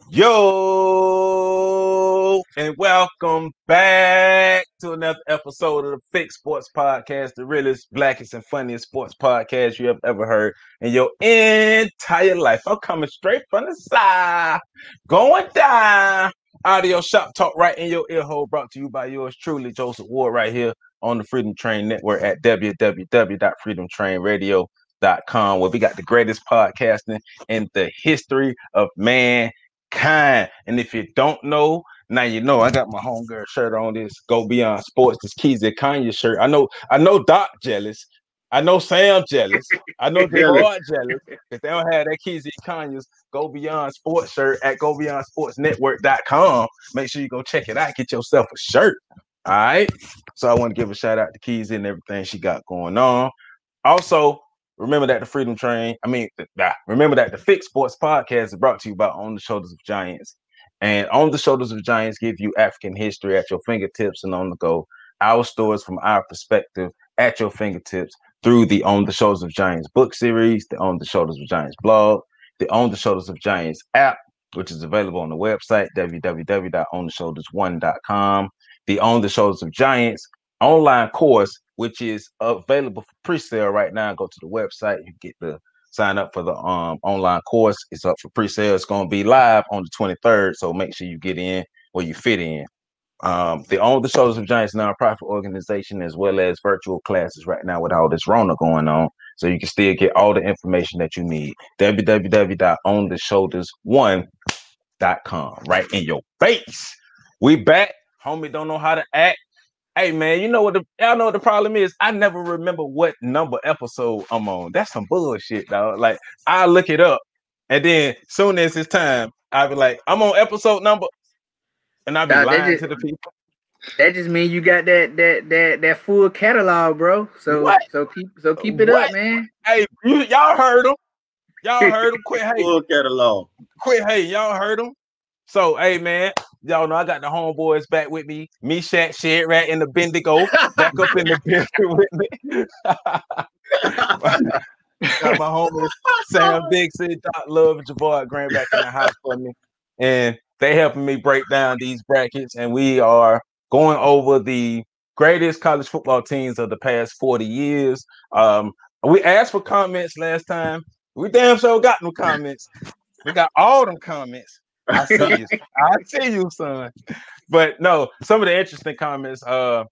Yo, and welcome back to another episode of the Fix Sports Podcast, the realest, blackest, and funniest sports podcast you have ever heard in your entire life. I'm coming straight from the side, going down. Audio shop talk right in your ear hole, brought to you by yours truly, Joseph Ward, right here on the Freedom Train Network at www.freedomtrainradio.com, where we got the greatest podcasting in the history of man. And if you don't know, now you know. I got my homegirl shirt on. This Go Beyond Sports, this Keezy Kanye shirt. I know Doc jealous. I know Sam jealous. I know Gerard jealous. If they don't have that Keezy Kanye's Go Beyond Sports shirt at GoBeyondSportsNetwork.com, make sure you go check it out. Get yourself a shirt. All right. So I want to give a shout out to Keezy and everything she got going on. Also, remember that the Fix Sports Podcast is brought to you by On the Shoulders of Giants. And On the Shoulders of Giants give you African history at your fingertips and on the go. Our stories from our perspective at your fingertips through the On the Shoulders of Giants book series, the On the Shoulders of Giants blog, the On the Shoulders of Giants app, which is available on the website, www.ontheshoulders1.com, the On the Shoulders of Giants online course, which is available for pre-sale right now. Go to the website, you get the sign up for the online course. It's up for pre-sale. It's going to be live on the 23rd, so make sure you get in where you fit in. The On the Shoulders of Giants nonprofit organization, as well as virtual classes right now with all this Rona going on, so you can still get all the information that you need. www.ontheshoulders1.com, right in your face. We back. Homie don't know how to act. Hey man, y'all know what the problem is? I never remember what number episode I'm on. That's some bullshit, dog. Like I look it up, and then soon as it's time, I'll be like, I'm on episode number, and I'll be lying to the people. That just means you got that full catalog, bro. So keep it up, man. Hey, y'all heard them. Y'all heard them. Quit hey. Full catalog. Quit hey. Y'all heard them. So hey man, y'all know I got the homeboys back with me. Meshack, Shadrach, and the Bendigo back up in the building with me. Got my homies Sam Dixon, Doc Love, and Javard Grant back in the house for me. And they helping me break down these brackets. And we are going over the greatest college football teams of the past 40 years. We asked for comments last time. We damn sure got no comments. We got all them comments. I see you, son. But no, some of the interesting comments. The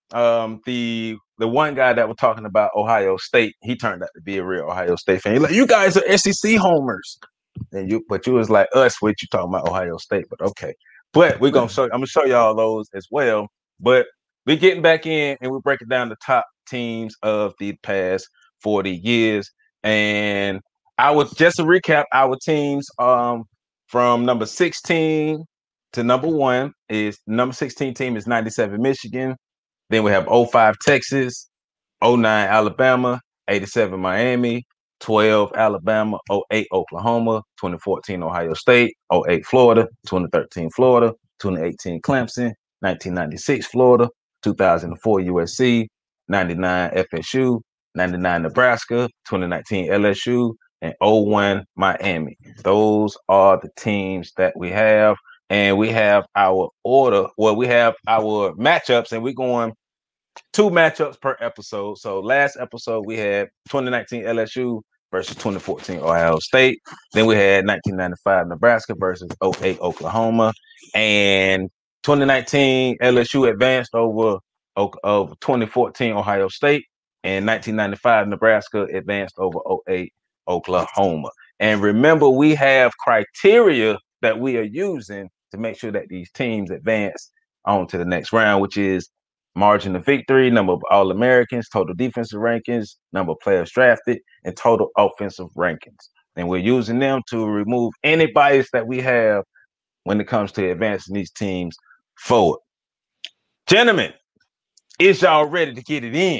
one guy that was talking about Ohio State, he turned out to be a real Ohio State fan. He's like, you guys are SEC homers, and you was like us, what you talking about Ohio State? But okay, but I'm gonna show y'all those as well. But we're getting back in, and we're breaking down the top teams of the past 40 years. And I would just to recap our teams. From number 16 to number 1 is number 16 team is 97 Michigan. Then we have 05 Texas, 09 Alabama, 87 Miami, 12 Alabama, 08 Oklahoma, 2014 Ohio State, 08 Florida, 2013 Florida, 2018 Clemson, 1996 Florida, 2004 USC, 99 FSU, 99 Nebraska, 2019 LSU, and 01 Miami. Those are the teams that we have. And we have our order. Well, we have our matchups, and we're going 2 matchups per episode. So last episode, we had 2019 LSU versus 2014 Ohio State. Then we had 1995 Nebraska versus 08 Oklahoma. And 2019 LSU advanced over 2014 Ohio State. And 1995 Nebraska advanced over 08 Oklahoma. And remember, we have criteria that we are using to make sure that these teams advance on to the next round, which is margin of victory, number of All-Americans, total defensive rankings, number of players drafted, and total offensive rankings. And we're using them to remove any bias that we have when it comes to advancing these teams forward. Gentlemen, is y'all ready to get it in?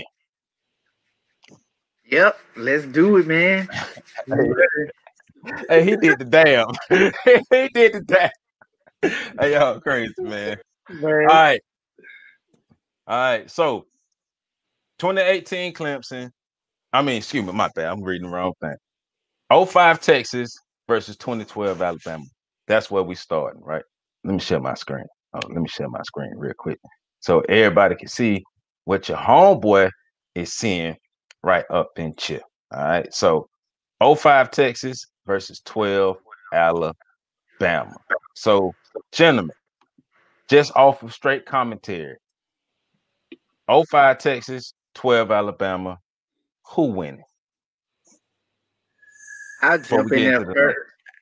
Yep, let's do it, man. Hey, he did the damn. He did the damn. Hey, y'all crazy, man. All right. So 2018 Clemson. Excuse me, my bad. I'm reading the wrong thing. 05 Texas versus 2012 Alabama. That's where we starting, right? Let me share my screen. Let me share my screen real quick so everybody can see what your homeboy is seeing right up in here. All right. So 05 Texas versus 12 Alabama. So, gentlemen, just off of straight commentary, 05 Texas, 12 Alabama, who winning? I'll jump in there first.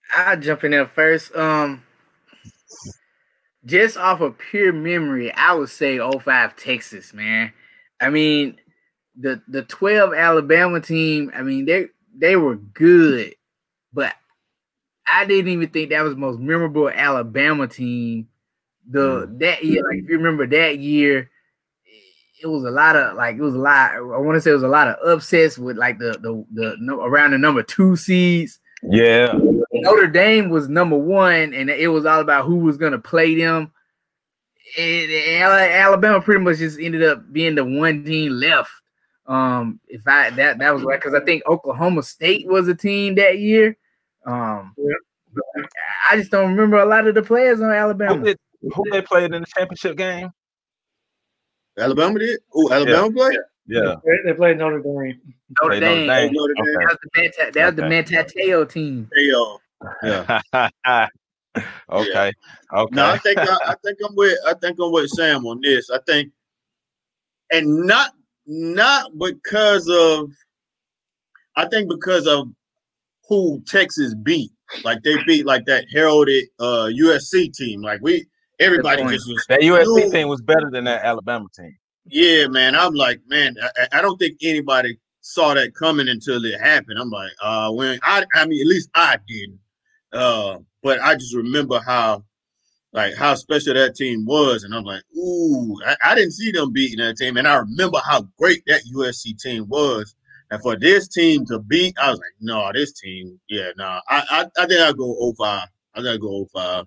Just off of pure memory, I would say 05 Texas, man. I mean, the 12 Alabama team, I mean, they were good, but I didn't even think that was the most memorable Alabama team. That year, like if you remember that year, it was a lot. I want to say it was a lot of upsets with like the around the number 2 seeds. Yeah. Notre Dame was number 1, and it was all about who was gonna play them. And Alabama pretty much just ended up being the one team left. That was right, because I think Oklahoma State was a team that year. I just don't remember a lot of the players on Alabama. Who they played in the championship game? Alabama did? Oh, Alabama played? Yeah. They played Notre Dame. Notre Dame. Okay. That was the Mantateo team. Yeah. Okay. No, I think I'm with Sam on this. I think, and not because of, I think because of who Texas beat. Like they beat like that heralded USC team. Like everybody just was, that USC team was better than that Alabama team. Yeah, man. I'm like, man, I don't think anybody saw that coming until it happened. I'm like, when I mean, at least I didn't. But I just remember how special that team was, and I'm like, ooh, I didn't see them beating that team, and I remember how great that USC team was. And for this team to beat, I was like, no, this team, yeah, no. I think I'll go 05. I gotta go 05.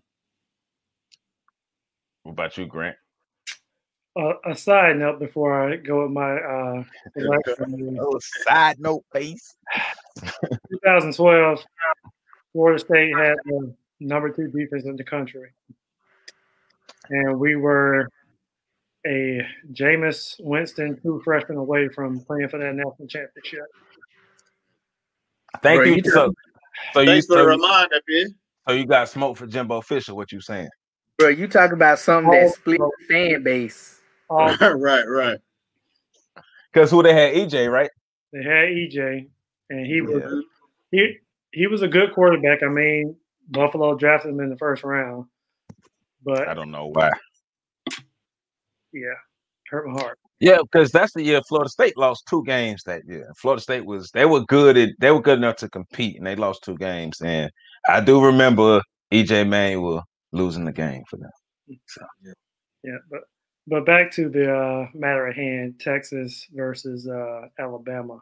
What about you, Grant? A side note before I go with my side note, face. 2012, Florida State had the number 2 defense in the country, and we were a Jameis Winston true freshman away from playing for that national championship. Thank you. Thanks for the reminder, man. So you got smoke for Jimbo Fisher. What you saying? Bro, you talk about something that split the fan base. Right. Because who they had, EJ, right? They had EJ, and he was a good quarterback. I mean, Buffalo drafted him in the first round, but I don't know why. Yeah, hurt my heart. Yeah, because that's the year Florida State lost 2 games that year. Florida State they were good enough to compete, and they lost 2 games. And I do remember EJ Manuel losing the game for them. So. Yeah, but back to the matter at hand: Texas versus Alabama.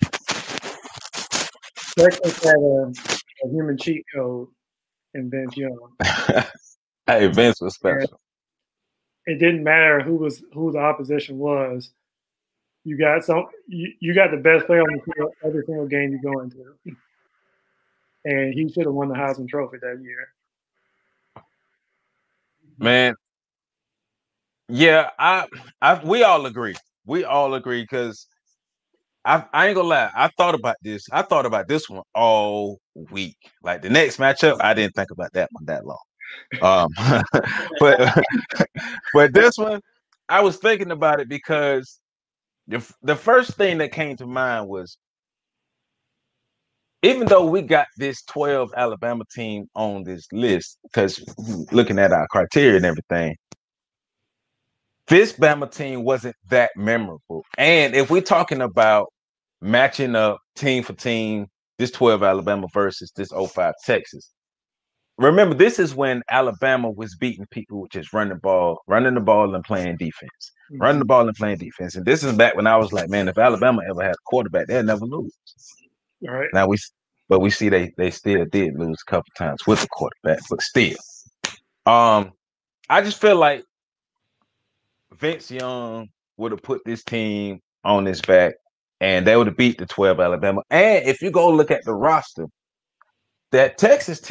Texas had a human cheat code in Vince Young. Hey, Vince was special. It didn't matter who the opposition was. You got the best player on the field every single game you go into, and he should have won the Heisman Trophy that year. Man, yeah, we all agree. We all agree because I ain't gonna lie. I thought about this. I thought about this one all week. Like the next matchup, I didn't think about that one that long. But this one, I was thinking about it because the first thing that came to mind was, even though we got this 12 Alabama team on this list, because looking at our criteria and everything, this Bama team wasn't that memorable. And if we're talking about matching up team for team, this 12 Alabama versus this 05 Texas, remember, this is when Alabama was beating people with just running the ball and playing defense. Mm-hmm. Running the ball and playing defense. And this is back when I was like, man, if Alabama ever had a quarterback, they'll never lose. All right. Now we see they still did lose a couple times with the quarterback, but still. I just feel like Vince Young would have put this team on his back, and they would have beat the 12 Alabama. And if you go look at the roster, that Texas team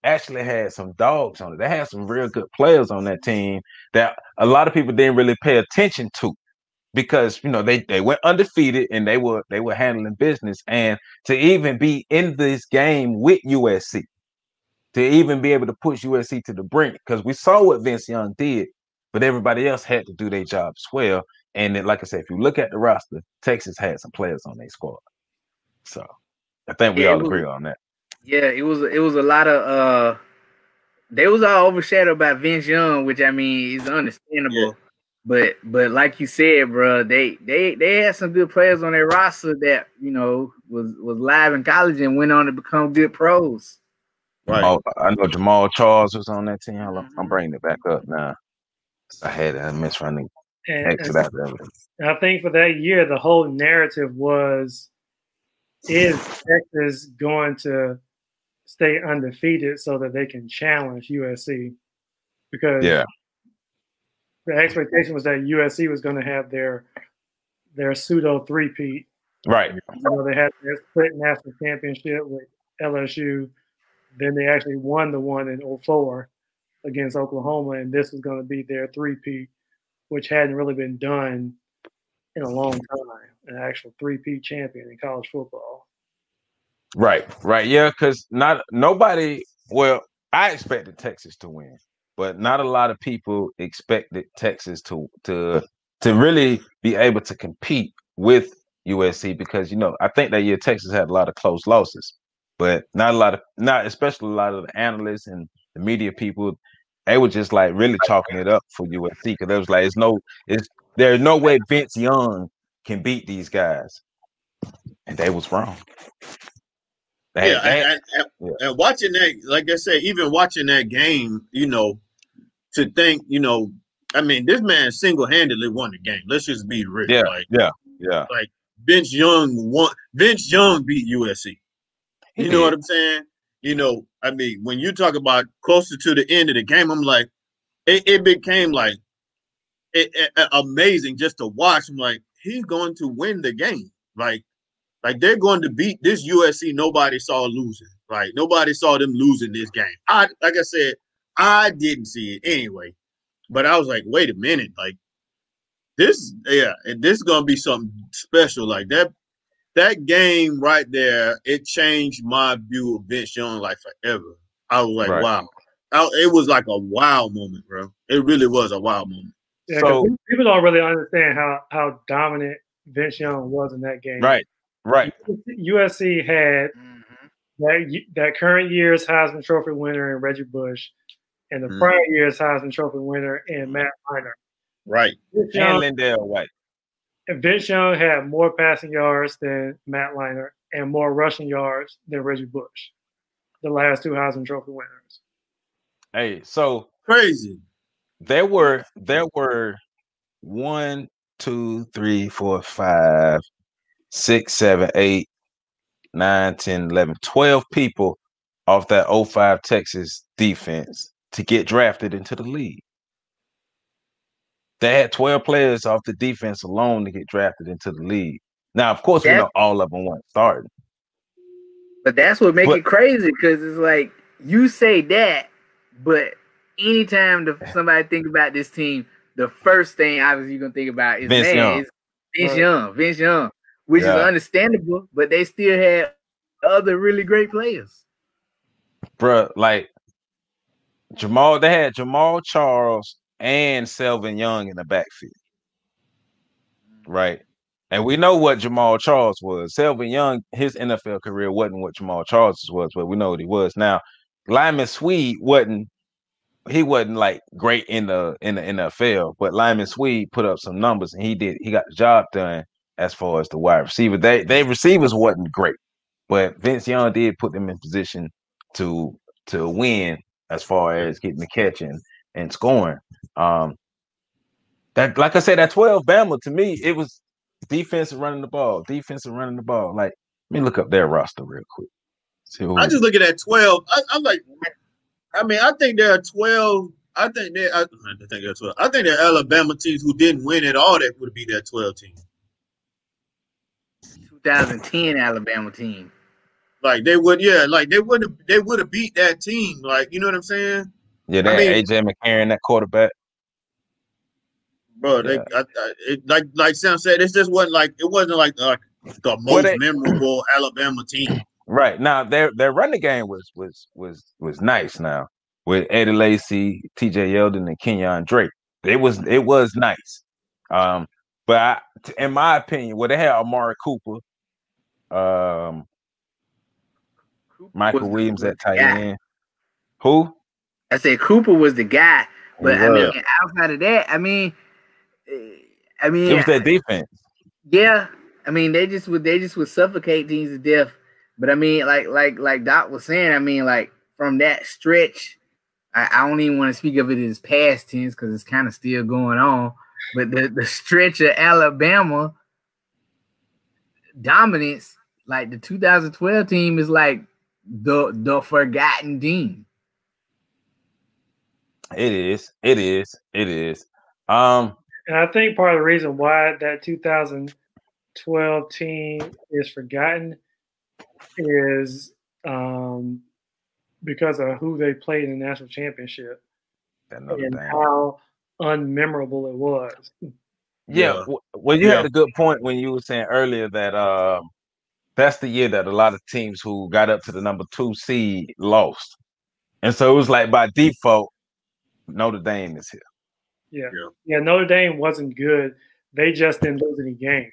actually had some dogs on it. They had some real good players on that team that a lot of people didn't really pay attention to because they went undefeated and they were handling business. And to even be in this game with USC, to even be able to push USC to the brink, because we saw what Vince Young did, but everybody else had to do their job as well. And then, like I said, if you look at the roster, Texas had some players on their squad. So I think we all agree on that. Yeah, it was a lot of they was all overshadowed by Vince Young, which I mean is understandable. Yeah. But like you said, bro, they had some good players on their roster that was live in college and went on to become good pros. Right. I know Jamal Charles was on that team. I'm bringing it back up now. I had a misrunning exit out there. And I think for that year, the whole narrative was, is Texas going to stay undefeated so that they can challenge USC? Because the expectation was that USC was going to have their pseudo three-peat. Right. They had their split national championship with LSU. Then they actually won the one in 2004 against Oklahoma, and this was going to be their three-peat, which hadn't really been done in a long time, an actual three-peat champion in college football. Right. Yeah, because nobody. Well, I expected Texas to win, but not a lot of people expected Texas to really be able to compete with USC because I think that year Texas had a lot of close losses, but not especially a lot of the analysts and the media people. They were just like really chalking it up for USC because it was like there's no way Vince Young can beat these guys, and they was wrong. And watching that, like I said, even watching that game, to think, I mean, this man single-handedly won the game. Let's just be real. Yeah. Like Vince Young beat USC. You know what I'm saying? I mean, when you talk about closer to the end of the game, I'm like, it became like amazing just to watch. I'm like, he's going to win the game. Like they're going to beat this USC nobody saw losing. Like nobody saw them losing this game. Like I said, I didn't see it anyway. But I was like, wait a minute, like this is gonna be something special. Like that game right there, it changed my view of Vince Young like forever. I was like, wow. It was like a wow moment, bro. It really was a wow moment. Yeah, so people don't really understand how dominant Vince Young was in that game. Right. USC had that current year's Heisman Trophy winner in Reggie Bush and the prior year's Heisman Trophy winner in Matt Leinart. Right. And Lindell White. And Vince Young had more passing yards than Matt Leinart and more rushing yards than Reggie Bush, the last two Heisman Trophy winners. Hey, so crazy. There were 1, 2, 3, 4, 5, 6, 7, 8, 9, 10, 11, 12 people off that 05 Texas defense to get drafted into the league. They had 12 players off the defense alone to get drafted into the league. Now, of course, we know all of them weren't starting. But that's what makes it crazy because it's like you say that, but anytime somebody think about this team, the first thing obviously you're going to think about is Vince Young, which is understandable, but they still had other really great players. Bruh, like they had Jamal Charles and Selvin Young in the backfield. Right. And we know what Jamal Charles was. Selvin Young, his NFL career wasn't what Jamal Charles was, but we know what he was. Now, Lyman Swede wasn't like great in the NFL, but Lyman Swede put up some numbers and he got the job done as far as the wide receiver. They receivers wasn't great, but Vince Young did put them in position to win as far as getting the catch and scoring. That, like I said, that 12 Bama, to me, it was defensive running the ball. Like, let me look up their roster real quick. I just look at that 12. I'm like, I mean, I think there are 12. I think there are 12. I think there are Alabama teams who didn't win at all that would be that 12 team. 2010 Alabama team. Like they would, like they would have beat that team. Like, you know what I'm saying? Yeah, that AJ McCarron, that quarterback. Bro, like Sam said, it wasn't like the most memorable Alabama team. Right. Now their running game was nice now with Eddie Lacy, TJ Yeldon, and Kenyon Drake. It was nice. But in my opinion, they had Amari Cooper, Michael Williams at tight end. Who? I said Cooper was the guy, but I mean, outside of that, I mean, it was that defense. Yeah, I mean, they just would suffocate teams to death. But I mean, like Doc was saying, I mean, like from that stretch, I don't even want to speak of it as past tense because it's kind of still going on. But the stretch of Alabama dominance, like the 2012 team, is like the forgotten team. It is. And I think part of the reason why that 2012 team is forgotten is because of who they played in the national championship and how unmemorable it was. Yeah. Well, you had a good point when you were saying earlier that that's the year that a lot of teams who got up to the number 2 seed lost. And so it was like by default, Notre Dame is here. Yeah, Notre Dame wasn't good. They just didn't lose any games.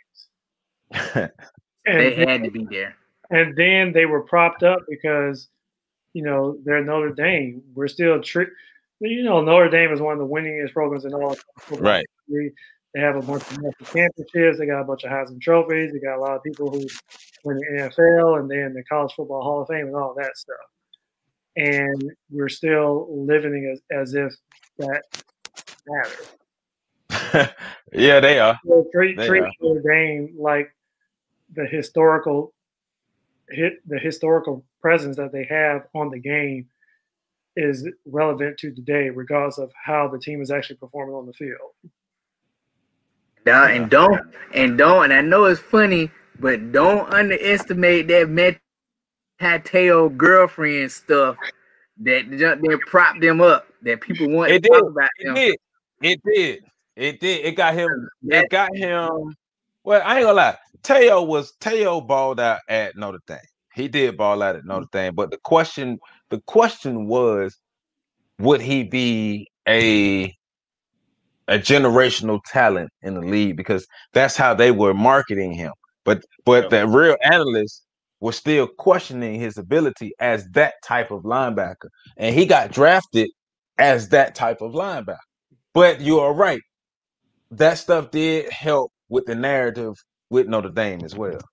They had to be there. And then they were propped up because, they're Notre Dame. We're still Notre Dame is one of the winningest programs in all of football. Right. They have a bunch of national championships. They got a bunch of Heisman trophies. They got a lot of people who win the NFL and then the College Football Hall of Fame and all that stuff. And we're still living as if that matters. Yeah, they are. So treat Notre Dame like the historical presence that they have on the game is relevant to today, regardless of how the team is actually performing on the field. And I know it's funny, but don't underestimate that Mateo girlfriend stuff that they prop them up that people want to talk about them. It did. It got him. It got him. Well, I ain't gonna lie. Teo balled out at Notre Dame. He did ball out at Notre Dame, but the question was, would he be a generational talent in the league? Because that's how they were marketing him. But the real analysts were still questioning his ability as that type of linebacker, and he got drafted as that type of linebacker. But you are right. That stuff did help with the narrative with Notre Dame as well.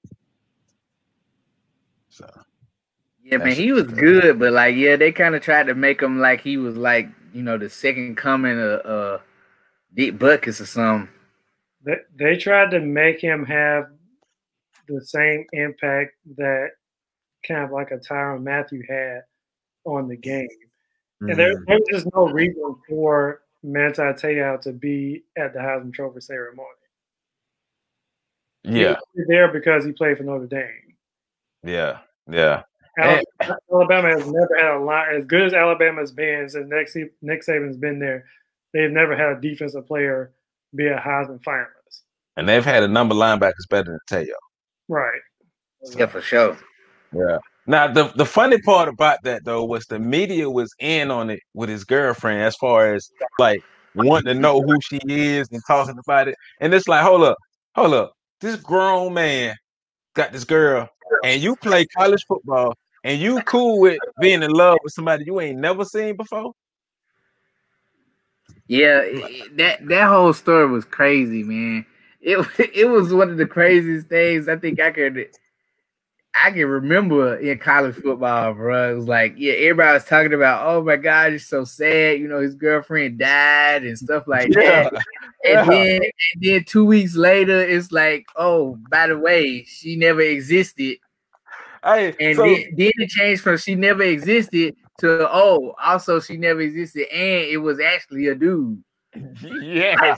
So yeah, man, he was good, but they kind of tried to make him like he was like, the second coming of Dick Butkus or something. They tried to make him have the same impact that kind of like a Tyrann Mathieu had on the game. Mm-hmm. And there's just no reason for Manti Te'o to be at the Heisman Trophy ceremony. Yeah. He was there because he played for Notre Dame. Yeah. Alabama has never had a line as good as Alabama's been since Nick Saban's been there. They've never had a defensive player be a Heisman finalist. And they've had a number of linebackers better than Te'o. Right. Yeah, for sure. Yeah. Now, the funny part about that, though, was the media was in on it with his girlfriend as far as, like, wanting to know who she is and talking about it. And it's like, hold up. This grown man got this girl, and you play college football, and you cool with being in love with somebody you ain't never seen before? Yeah, that whole story was crazy, man. It was one of the craziest things I think I can remember in college football, bro. It was like, everybody was talking about, oh my God, it's so sad. His girlfriend died and stuff like that. And then 2 weeks later, it's like, oh, by the way, she never existed. Then it changed from she never existed to, oh, also she never existed, and it was actually a dude. Yeah.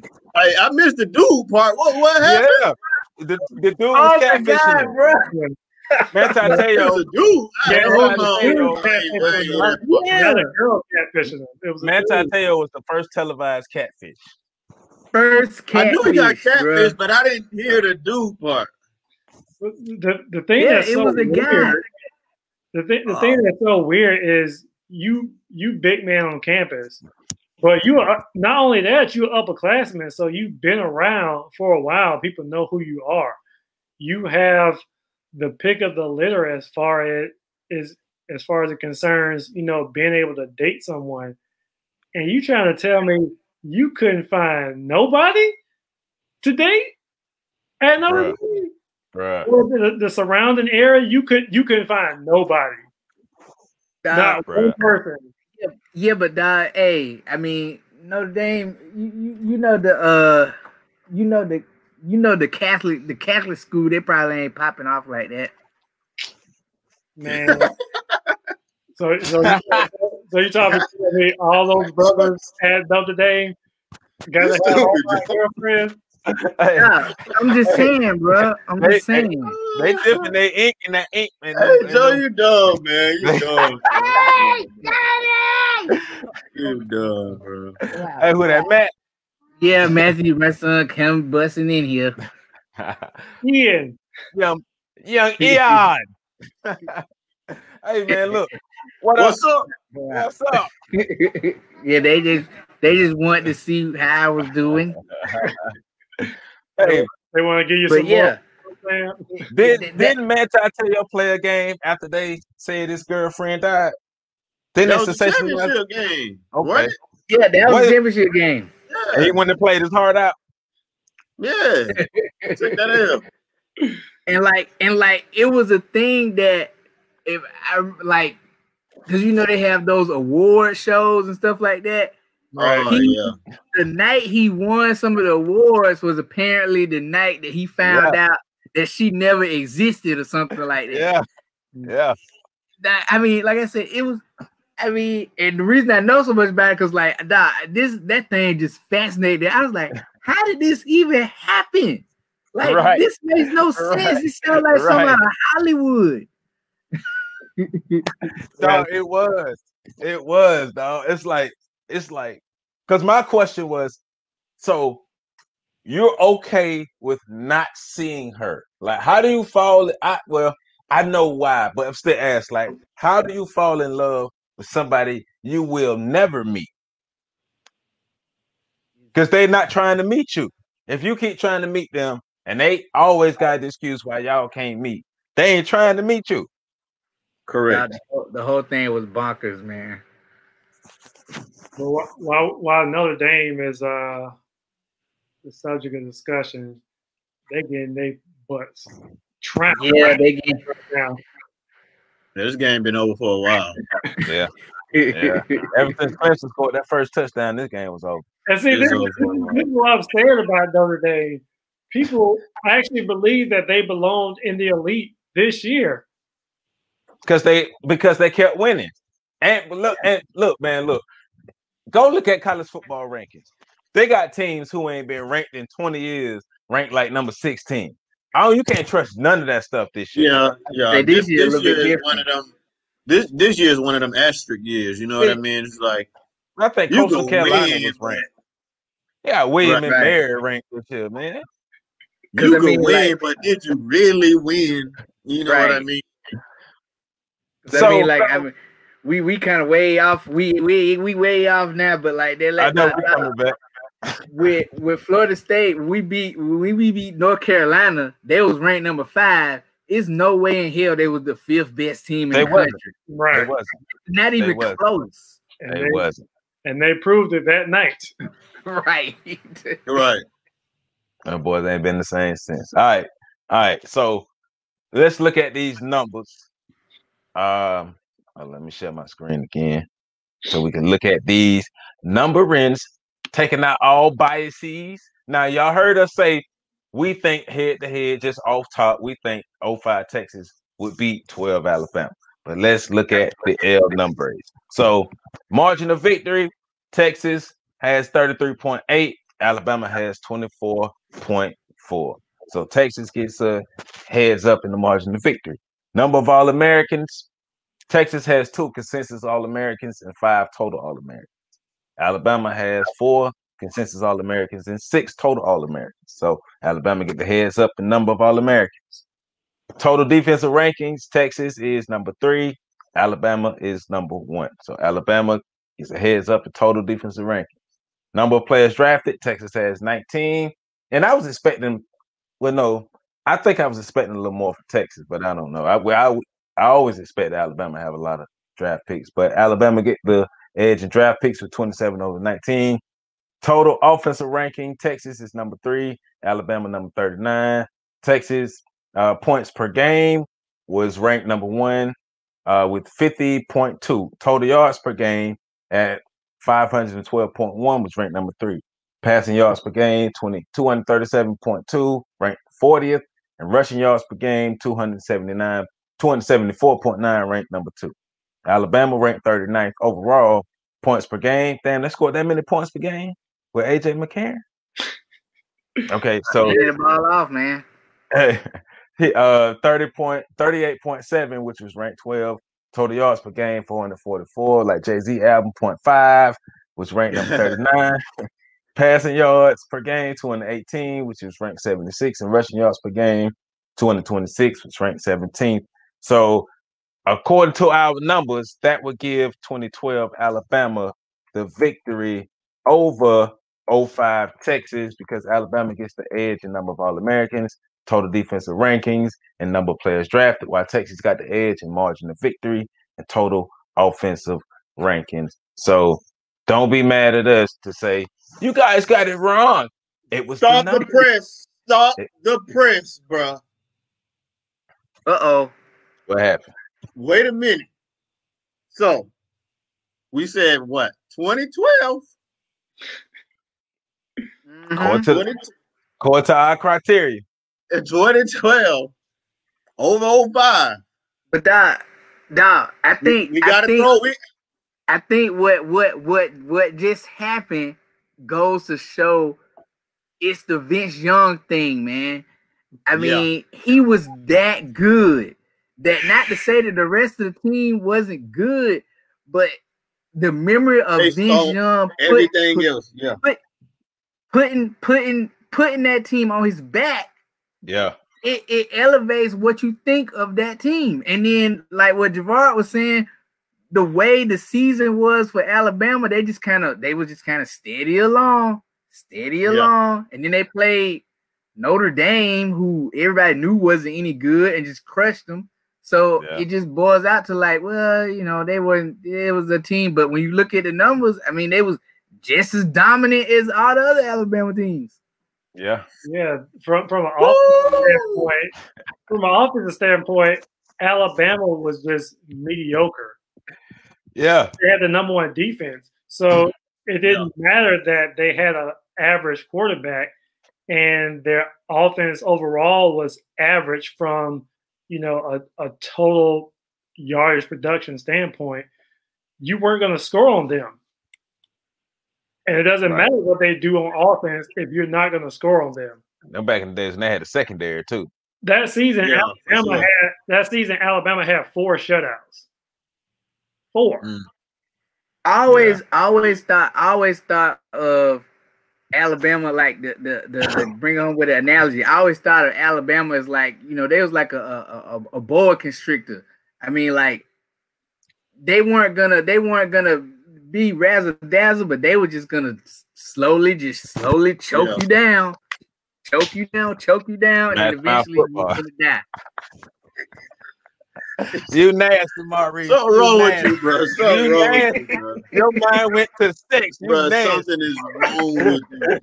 I missed the dude part. What happened? Yeah. The dude was catfishing, bro. Manti It was Te'o. a dude. Yeah, Hold it was on. a dude I ain't catfishing gonna- him. Not a girl catfishing him. It was a Manti dude. Te'o was the first televised catfish. First I knew he got catfish, catfish, bruh. but I didn't hear the dude part. The thing Yeah, that's it so was a guy. weird. The thing that's so weird is you big man on campus, but you are not only that, you're upperclassman, so you've been around for a while. People know who you are. You have the pick of the litter as far as it concerns, being able to date someone. And you trying to tell me you couldn't find nobody to date at Notre Dame? Bruh. Or the surrounding area, you couldn't find nobody. Not one person. Yeah, but hey, I mean Notre Dame, you know the Catholic school, they probably ain't popping off like that. Man. So you talking to me all those brothers at Notre Dame got to have all my girlfriends? Hey, Yeah, I'm just saying, bro. I'm just saying. They dipping their ink in that ink, man. Hey, Joe, you dumb, man. You dumb. Hey, Daddy! You dumb, bro. Hey, who that Matt? Yeah, Matthew, my son, come busting in here. Ian. young Eon. Hey man, look. What's up? What's up? Yeah, they just want to see how I was doing. Hey, They want to give you But some yeah, more. didn't Manti Te'o play a game after they said his girlfriend died? Didn't That they was the sensationalize? championship game. Okay. Wasn't it? yeah, that was What a is- championship game. And he went and played his heart out. Yeah. Check that out. And like it was a thing that if I like, because they have those award shows and stuff like that. Oh, yeah. The night he won some of the awards was apparently the night that he found out that she never existed or something like that. Yeah. I mean, like I said, it was. I mean, and the reason I know so much about it because, like, that thing just fascinated me. I was like, how did this even happen? Like, this makes no sense. It sounds like something out of Hollywood. Dog, it was, dog. It's like, because my question was, so you're okay with not seeing her? Like, how do you fall? I know why, but I'm still asked, like, how do you fall in love with somebody you will never meet? Because they're not trying to meet you. If you keep trying to meet them, and they always got the excuse why y'all can't meet, they ain't trying to meet you. Correct. The whole thing was bonkers, man. But while Notre Dame is the subject of discussion, they getting their butts trampled. Yeah, they get now. This game been over for a while. Yeah. Ever since Clemson scored that first touchdown, this game was over. And see, this is what I'm scared about Notre Dame. People actually believe that they belonged in the elite this year because they kept winning. And look, man, go look at college football rankings. They got teams who ain't been ranked in 20 years, ranked like number 16. You can't trust none of that stuff this year. Yeah. This year is one of them. This year is one of them asterisk years. You know what I mean? It's like I think Coastal Carolina was ranked. Yeah, William and Mary ranked this year, man. You can win, but did you really win? You know what I mean? So, I mean, we kind of way off. We way off now, but like they're like, I know we're coming back. With Florida State, we beat North Carolina. They was ranked number 5. It's no way in hell they was the 5th best team in the country. Right. They wasn't. Not even close. They wasn't. And they proved it that night. Right. Right. Them boys ain't been the same since. All right. So let's look at these numbers. Let me share my screen again so we can look at these numberings, taking out all biases. Now, y'all heard us say we think head to head, just off top, we think 05 Texas would beat 12 Alabama. But let's look at the L numbers. So margin of victory, Texas has 33.8, Alabama has 24.4. So Texas gets a heads up in the margin of victory. Number of All-Americans. Texas has 2 consensus All-Americans and 5 total All-Americans. Alabama has 4 consensus All-Americans and 6 total All-Americans. So Alabama get the heads up in number of All-Americans. Total defensive rankings, Texas is number 3. Alabama is number 1. So Alabama is a heads up in total defensive rankings. Number of players drafted, Texas has 19. And I was expecting, I think I was expecting a little more from Texas, but I don't know. I always expect Alabama to have a lot of draft picks, but Alabama get the edge in draft picks with 27 over 19. Total offensive ranking, Texas is number 3, Alabama number 39. Texas points per game was ranked number 1 with 50.2. Total yards per game at 512.1 was ranked number 3. Passing yards per game, 237.2, ranked 40th. And rushing yards per game, 274.9, ranked number 2. Alabama ranked 39th overall. Points per game. Damn, they scored that many points per game with AJ McCarron. Okay, so get the ball off, man. 38.7, which was ranked 12. Total yards per game, 444. Like Jay-Z album, 0.5, was ranked number 39. Passing yards per game, 218, which was ranked 76, and rushing yards per game, 226, which ranked 17th. So, according to our numbers, that would give 2012 Alabama the victory over 05 Texas because Alabama gets the edge in number of All-Americans, total defensive rankings, and number of players drafted, while Texas got the edge in margin of victory and total offensive rankings. So, don't be mad at us to say, you guys got it wrong. It was Stop the press. Stop the press, bro. Uh-oh. What happened? Wait a minute. So, we said what? 2012? According to our criteria. In 2012, over 05. But Doc, I think we gotta throw it. I think what just happened goes to show it's the Vince Young thing, man. I mean, he was that good. That not to say that the rest of the team wasn't good, but the memory of Vince Young everything else, putting that team on his back, it elevates what you think of that team. And then, like what Javard was saying, the way the season was for Alabama, they were just kind of steady along, and then they played Notre Dame, who everybody knew wasn't any good, and just crushed them. So it just boils out to like, well, they weren't. It was a team, but when you look at the numbers, I mean, they was just as dominant as all the other Alabama teams. Yeah. From an offensive standpoint, Alabama was just mediocre. Yeah, they had the number 1 defense, so it didn't matter that they had an average quarterback, and their offense overall was average from a total yardage production standpoint. You weren't going to score on them, and it doesn't matter what they do on offense if you're not going to score on them. Now back in the days, and they had a secondary too. That season, Alabama had 4 shutouts. 4. I always thought of Alabama like the bring on with the analogy. I always thought of Alabama as like, they was like a boa constrictor. I mean, like they weren't gonna be razzle dazzle, but they were just gonna slowly choke you down, and eventually you're gonna die. You nasty, Maurice. Something wrong with you, bro. Something wrong with you, bro. Your mind went to 6. Bro, something is wrong with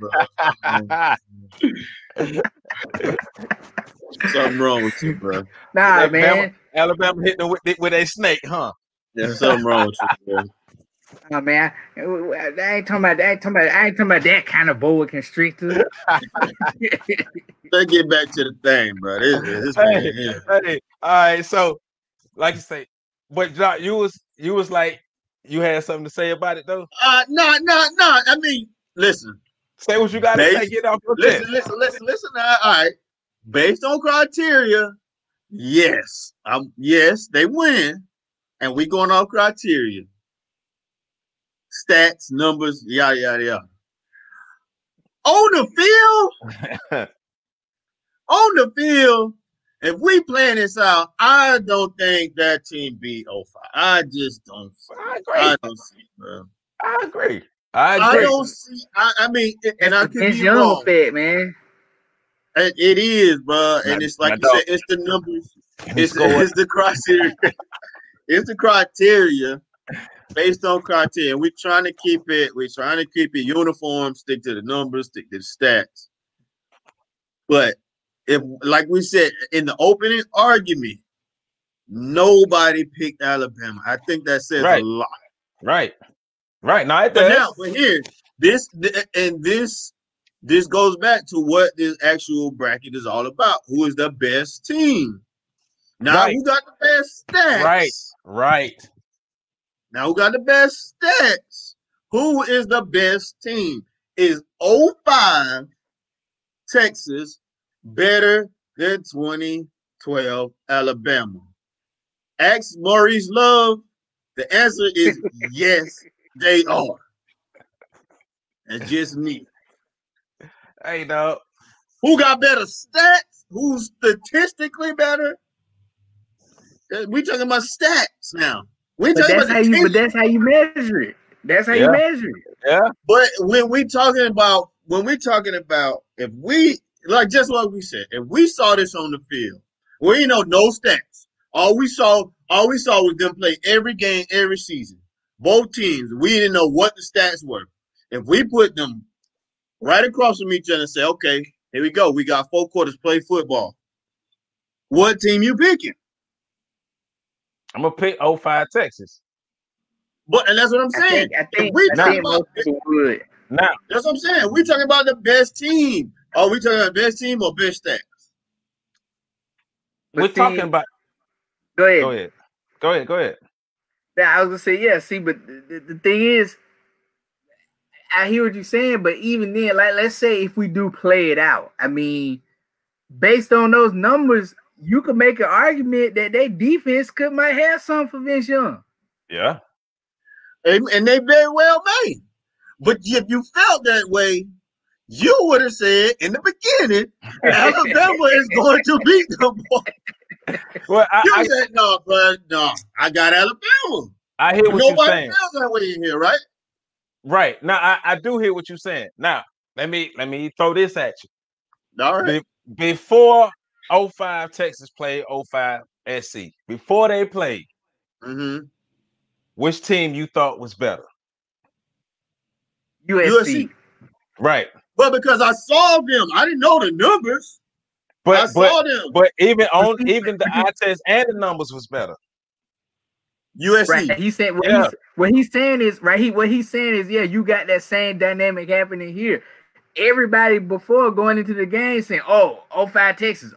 you, bro. Something wrong with you, bro. Nah, man. Alabama hit them with a snake, huh? Yeah, something wrong with you, bro. Oh man, I ain't talking about that kind of boa constrictor. Let's get back to the thing, bro. Hey, all right. So, like you say, but John, you was like you had something to say about it though. No. I mean, listen. Say what you got to say. Get off your chest. Listen. All right. Based on criteria, Yes. Yes, they win. And we going off criteria. Stats, numbers, yada, yada, yada. On the field, if we plan this out, I don't think that team beat 05. I just don't. I agree. I don't see it, bro. I agree. I don't see. I mean, and I could be Young wrong. effect, man. It is, bro, and it's like you said, it's the numbers, it's the criteria, it's the criteria based on criteria. We're trying to keep it uniform, stick to the numbers, stick to the stats. But if, like we said in the opening argument, nobody picked Alabama. I think that says a lot. Right. Now, but here, this goes back to what this actual bracket is all about. Who is the best team? Now who got the best stats? Right. Now who got the best stats? Who is the best team? Is 05 Texas better than 2012 Alabama? Ask Maurice Love. The answer is yes, they are. That's just me. Hey, dog. Who got better stats? Who's statistically better? We talking about stats now. But that's how you measure it. That's how you measure it. Yeah. But when we talking about if we like just what we said, if we saw this on the field, we no stats. All we saw was them play every game, every season. Both teams. We didn't know what the stats were. If we put them right across from each other and say, okay, here we go. We got 4 quarters, play football. What team you picking? I'm going to pick 05 Texas. And that's what I'm saying. I think most people would. Now, that's what I'm saying. We talking about the best team. Are we talking about best team or best stats? We're talking about. Go ahead. Yeah, I was gonna say yeah. See, but the thing is, I hear what you're saying, but even then, like let's say if we do play it out, I mean, based on those numbers, you could make an argument that their defense might have something for Vince Young. Yeah, and they very well may. But if you felt that way, you would have said in the beginning, Alabama is going to beat them. Well, you said no, I got Alabama. I hear what you're saying. Nobody feels that way in here, right? Right. Now I do hear what you're saying. Now let me throw this at you. All right. Before 05 Texas played 05 SC, before they played, which team you thought was better? USC. Right. But because I saw them, I didn't know the numbers. But I saw them. But even the eye test and the numbers was better. USC. Right. He said what he's saying is you got that same dynamic happening here. Everybody before going into the game saying, 05 Texas.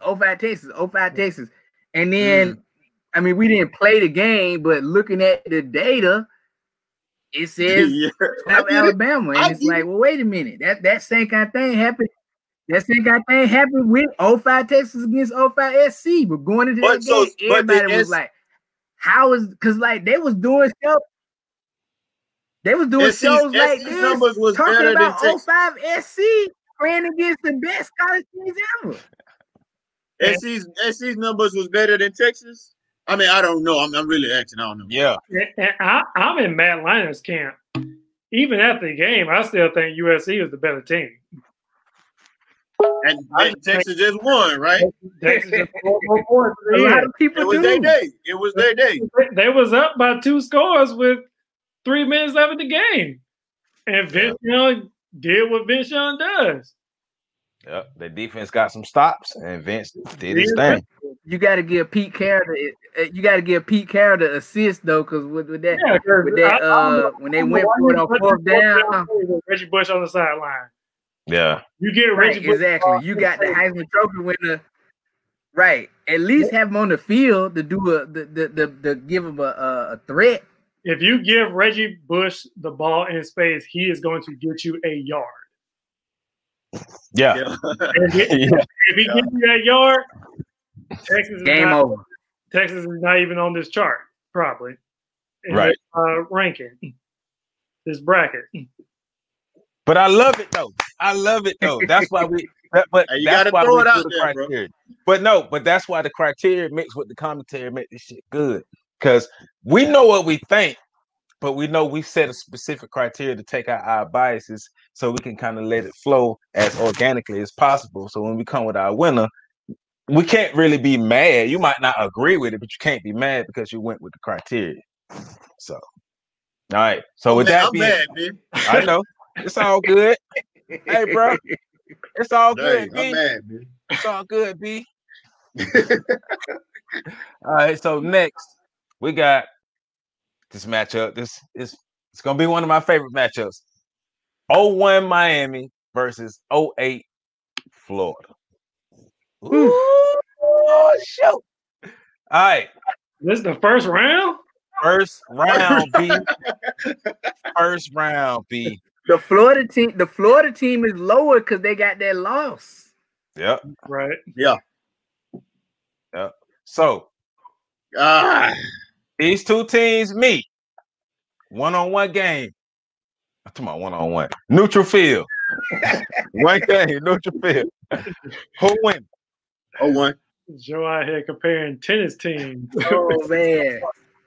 And then I mean, we didn't play the game, but looking at the data, it says Alabama. And it's like, well, wait a minute. That same kind of thing happened. That same kind of thing happened with 05 Texas against 05 SC. But going into that game, everybody was like, how is because like they was doing stuff. They was doing shows like this, talking about 05 SC playing against the best college teams ever. SC's numbers was better than Texas. I mean, I don't know. I'm really asking. I don't know. Yeah. And I'm in Matt Leiner's camp. Even after the game, I still think USC is the better team. And Texas just won, right? Texas just won. A lot of people It was their day. It was their day. They was up by 2 scores with 3 minutes left in the game. And Vince Young did what Vince Young does. Yep, the defense got some stops, and Vince did his thing. You got to give Pete Carroll the assist though, because with that, when they went for it on 4th down, Reggie Bush on the sideline. Yeah, you get Reggie Bush exactly. You got the Heisman Trophy winner, right? At least have him on the field to do the give him a threat. If you give Reggie Bush the ball in space, he is going to get you a yard. Yeah. If he gives you that yard, Texas is Game not, over. Texas is not even on this chart, probably. In Right. this, ranking, this bracket. But I love it though. I love it though. That's why we. But Hey, you that's gotta why throw we it do out the there, bro. criteria. But that's why the criteria mixed with the commentary make this shit good. Because we know what we think, but we know we set a specific criteria to take out our biases, so we can kind of let it flow as organically as possible. So when we come with our winner, we can't really be mad. You might not agree with it, but you can't be mad because you went with the criteria. So, all right. So with that I'm being, mad, man. I know it's all good. Hey, bro, it's all good. Dang, I'm B. mad, man. It's all good, B. All right. So next, we got this matchup. This is it's gonna be one of my favorite matchups. 0-1 Miami versus 0-8 Florida. Ooh, shoot. All right. This is the first round? First round, B. First round, B. The Florida team is lower because they got that loss. Yep. Right. Yeah. Yep. So Ah, these two teams meet. One-on-one game. I'm talking about one-on-one. Neutral field. One game, neutral field. Who wins? 0-1. Joe out here comparing tennis teams. Oh man.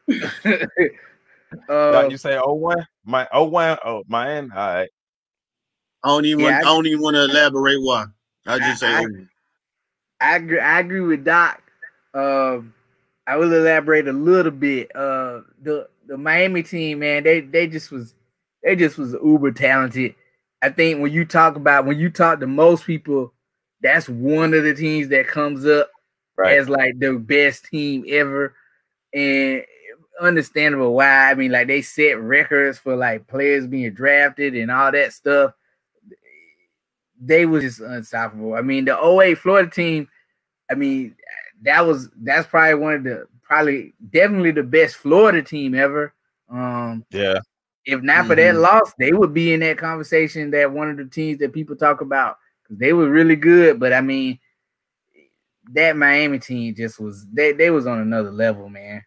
You say 0-1? My 0-1. Oh, Miami. All right. I don't even Yeah, want to elaborate why. I just say I- 0-1. I agree with Doc. I will elaborate a little bit. The Miami team, man, they just was uber talented. I think when you talk to most people, that's one of the teams that comes up as like the best team ever, and understandable why. I mean, like they set records for like players being drafted and all that stuff. They was just unstoppable. I mean, the 0-8 Florida team, I mean, that's probably definitely the best Florida team ever. Yeah. If not for that loss, they would be in that conversation that one of the teams that people talk about because they were really good. But I mean, that Miami team just was they was on another level, man.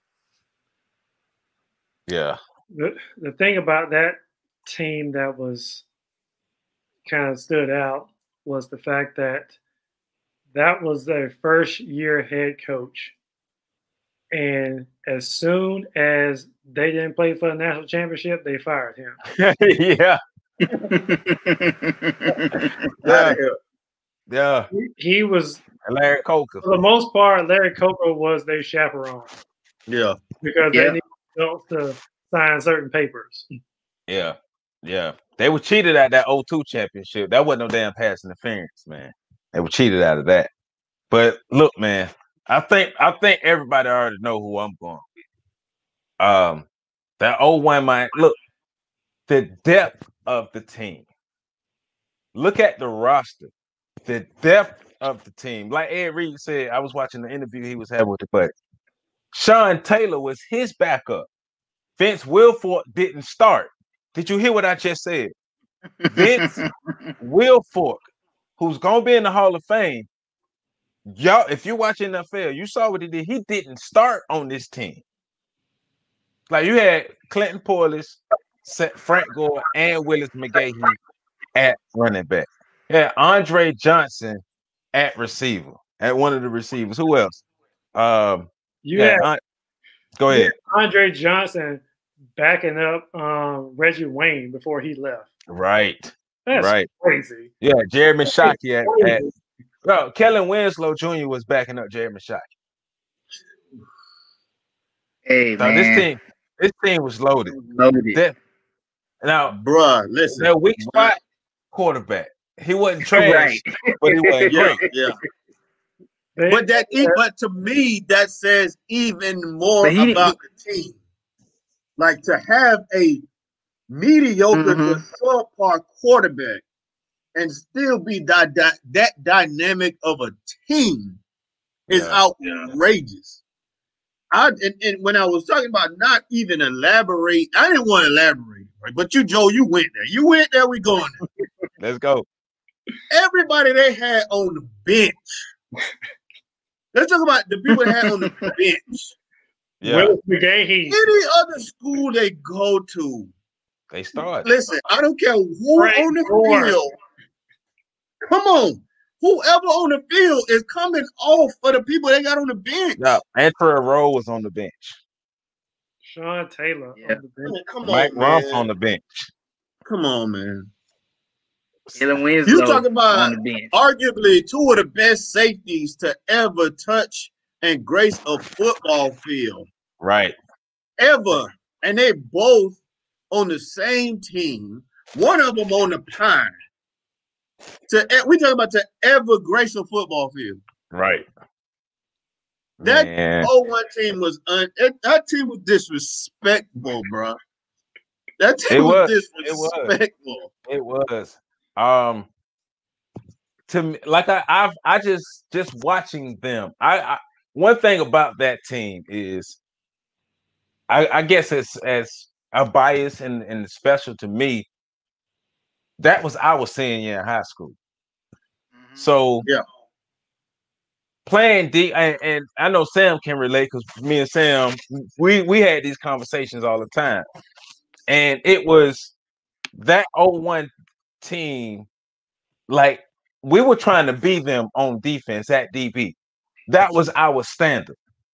Yeah. The thing about that team that was kind of stood out was the fact that was their first year head coach. And as soon as they didn't play for the national championship, they fired him. Yeah. Yeah. Yeah. He was Larry Coker. For the most part, Larry Coker was their chaperone. Yeah. Because they needed adults to sign certain papers. Yeah. Yeah. They were cheated at that 0-2 championship. That wasn't no damn pass interference, man. They were cheated out of that. But look, man, I think everybody already know who I'm going with. That 0-1 Miami. Look, the depth of the team. Look at the roster. The depth of the team. Like Ed Reed said, I was watching the interview he was having with the buddy. Sean Taylor was his backup. Vince Wilfork didn't start. Did you hear what I just said? Vince Wilfork, who's gonna be in the Hall of Fame. Y'all, if you're watching NFL, you saw what he did. He didn't start on this team. Like you had Clinton Portis, Frank Gore, and Willis McGahee at running back. Yeah, Andre Johnson at receiver, at one of the receivers. Who else? Go ahead. Andre Johnson backing up Reggie Wayne before he left. Right. That's crazy. Yeah, Jeremy Shockey at Kellen Winslow Jr. was backing up Jeremy Shockey. Hey, so man. This team was loaded. Now, bruh, listen. That weak spot quarterback. He wasn't trash, but he wasn't great. Yeah. But to me, that says even more about the team. Like to have a mediocre to subpar quarterback and still be that dynamic of a team is outrageous. And when I was talking about not even elaborate, I didn't want to elaborate, right? But you, Joe, you went there. You went there, we going there. Let's go. Everybody they had on the bench. Let's talk about the people that had on the bench. Yeah, Any other school they go to, they start. Listen, I don't care who on the field. Come on. Whoever on the field is coming off for the people they got on the bench. Yeah, Antrell Rowe was on the bench. Sean Taylor on the bench. Man, come Mike on, Rumph man. on the bench. Come on, man. Jalen Winslow You talking about on the bench. arguably two of the best safeties to ever touch and grace a football field. Right. Ever. And they both on the same team. One of them on the Pine. We talking about to ever grace a football field. Right. That Man. 01 team was that team was disrespectful, bro. That team was disrespectful. It was. To me, like I just watching them. I one thing about that team is I guess it's as a bias and special to me. That was our senior in high school. So yeah, playing D and I know Sam can relate because me and Sam we had these conversations all the time, and it was that 01 team, like we were trying to beat them on defense at DB. That was our standard.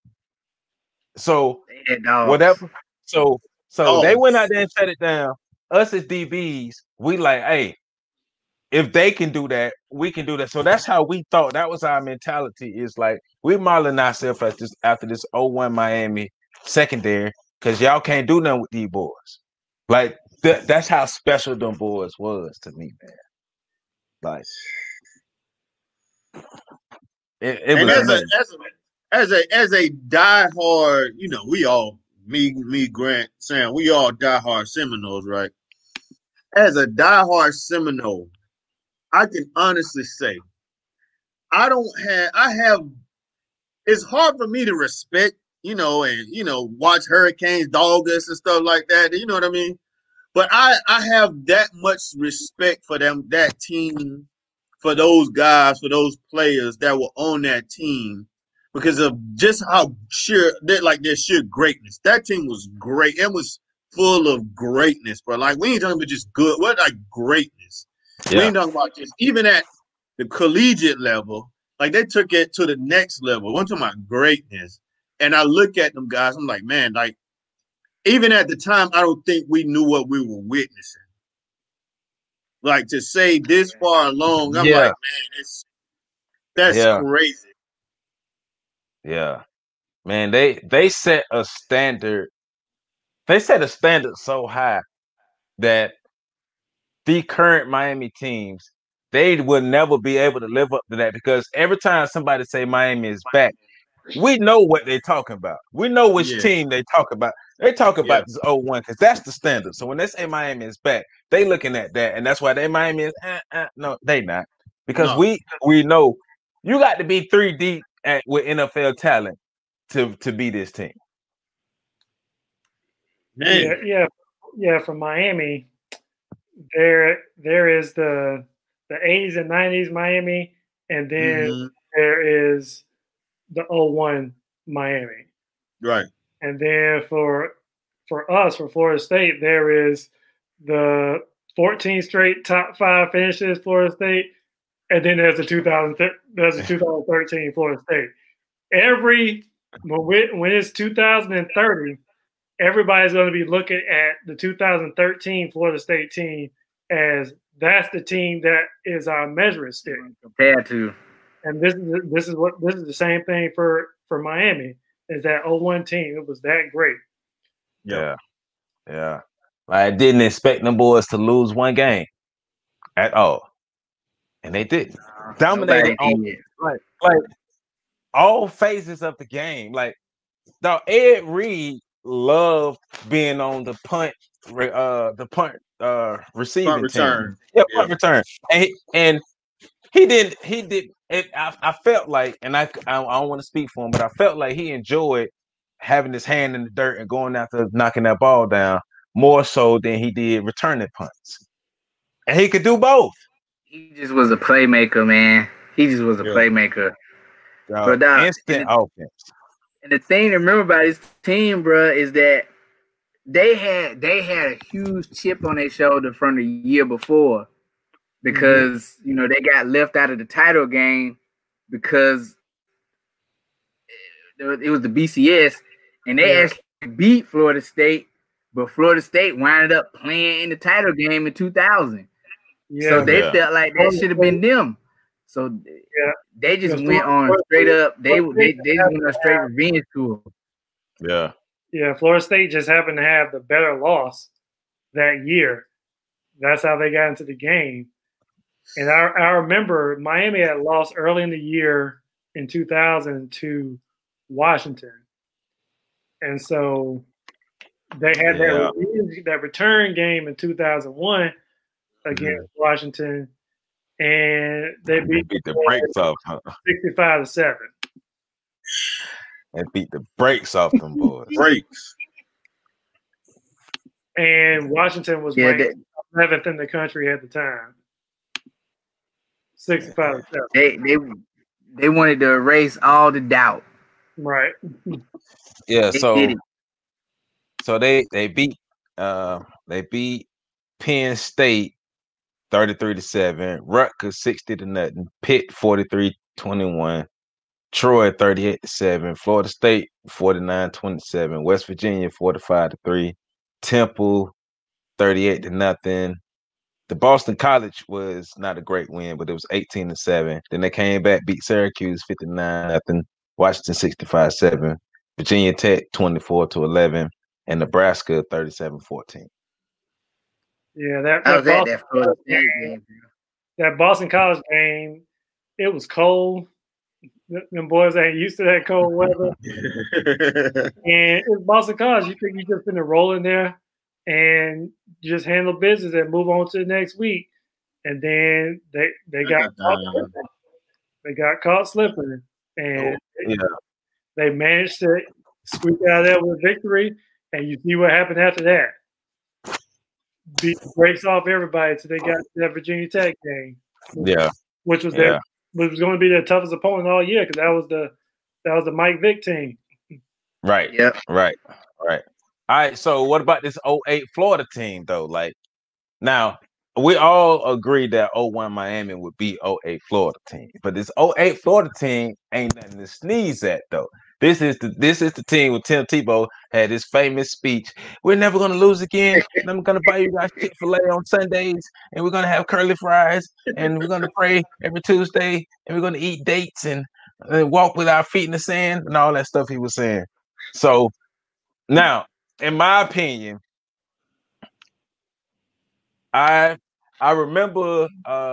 So whatever. So they went out there and shut it down. Us as DBs, we like, hey, if they can do that, we can do that. So that's how we thought. That was our mentality. Is like we modeling ourselves after this 01 Miami secondary because y'all can't do nothing with these boys. Like that's how special them boys was to me, man. Like it was as a diehard, you know, we all me, Grant, Sam, we all diehard Seminoles, right? As a diehard Seminole, I can honestly say it's hard for me to respect, you know, and watch Hurricanes dog us and stuff like that. You know what I mean? But I have that much respect for them, that team, for those guys, for those players that were on that team, because of just how their sheer greatness. That team was great. It was full of greatness, bro. Like we ain't talking about just good, what like greatness. Yeah. We ain't talking about just even at the collegiate level, like they took it to the next level. We're talking about greatness. And I look at them guys, I'm like, man, like even at the time, I don't think we knew what we were witnessing. Like to say this far along, I'm like, man, that's crazy. Yeah, man, they set a standard. They set a standard so high that the current Miami teams, they will never be able to live up to that because every time somebody say Miami is back, we know what they're talking about. We know which team they talk about. They talk about this 01 because that's the standard. So when they say Miami is back, they looking at that, and that's why they Miami is no, they not because we know you got to be 3 deep with NFL talent to be this team. Man. Yeah. From Miami, there is the 80s and 90s Miami, and then there is the 01 Miami. Right. And then for us, for Florida State, there is the 14 straight top 5 finishes Florida State, and then there's the 2013 Florida State. When it's 2030, everybody's going to be looking at the 2013 Florida State team as that's the team that is our measuring stick. Compared to. And this is the same thing for Miami, is that 01 team. It was that great. Yeah. I didn't expect them boys to lose one game at all, and they did. Dominated like all phases of the game. Like, now Ed Reed loved being on the punt receiving return. Team. Punt return, and he did. I felt like, and I don't want to speak for him, but I felt like he enjoyed having his hand in the dirt and going after knocking that ball down more so than he did returning punts. And he could do both. He just was a playmaker, man. He just was a playmaker. But instant offense. And the thing to remember about this team, bro, is that they had a huge chip on their shoulder from the year before because they got left out of the title game because it was the BCS and they actually beat Florida State, but Florida State wound up playing in the title game in 2000. So they felt like that should have been them. So they just went on straight up. They just went on straight revenge tour. Yeah. Yeah, Florida State just happened to have the better loss that year. That's how they got into the game. And I remember Miami had lost early in the year in 2000 to Washington. And so they had that return game in 2001 against Washington, and they beat the brakes off, 65-7. They beat the brakes off them boys. Brakes. And Washington was ranked 11th in the country at the time. 65-7. They wanted to erase all the doubt. Right. Yeah. So they beat Penn State 33-7, Rutgers 60-0, Pitt 43-21, Troy 38-7, Florida State 49-27, West Virginia 45-3, Temple 38-0. The Boston College was not a great win, but it was 18-7. Then they came back, beat Syracuse 59-0, Washington 65-7, Virginia Tech 24-11, and Nebraska 37-14. Yeah, that Boston College game, it was cold. Them boys ain't used to that cold weather. And it's Boston College. You think you just gonna roll in there and just handle business and move on to the next week. And then they got caught slipping. They got caught slipping. And they managed to squeak out of there with a victory. And you see what happened after that. Beat the brakes off everybody until they got to that Virginia Tech game. Yeah. Which was going to be their toughest opponent all year because that was the Mike Vick team. Right. Yeah. Right. All right. So what about this 08 Florida team though? Like now we all agree that 01 Miami would beat 08 Florida team, but this 08 Florida team ain't nothing to sneeze at though. This is the team where Tim Tebow had his famous speech. We're never going to lose again. And I'm going to buy you guys Chick-fil-A on Sundays, and we're going to have curly fries, and we're going to pray every Tuesday, and we're going to eat dates and walk with our feet in the sand and all that stuff he was saying. So now, in my opinion, I remember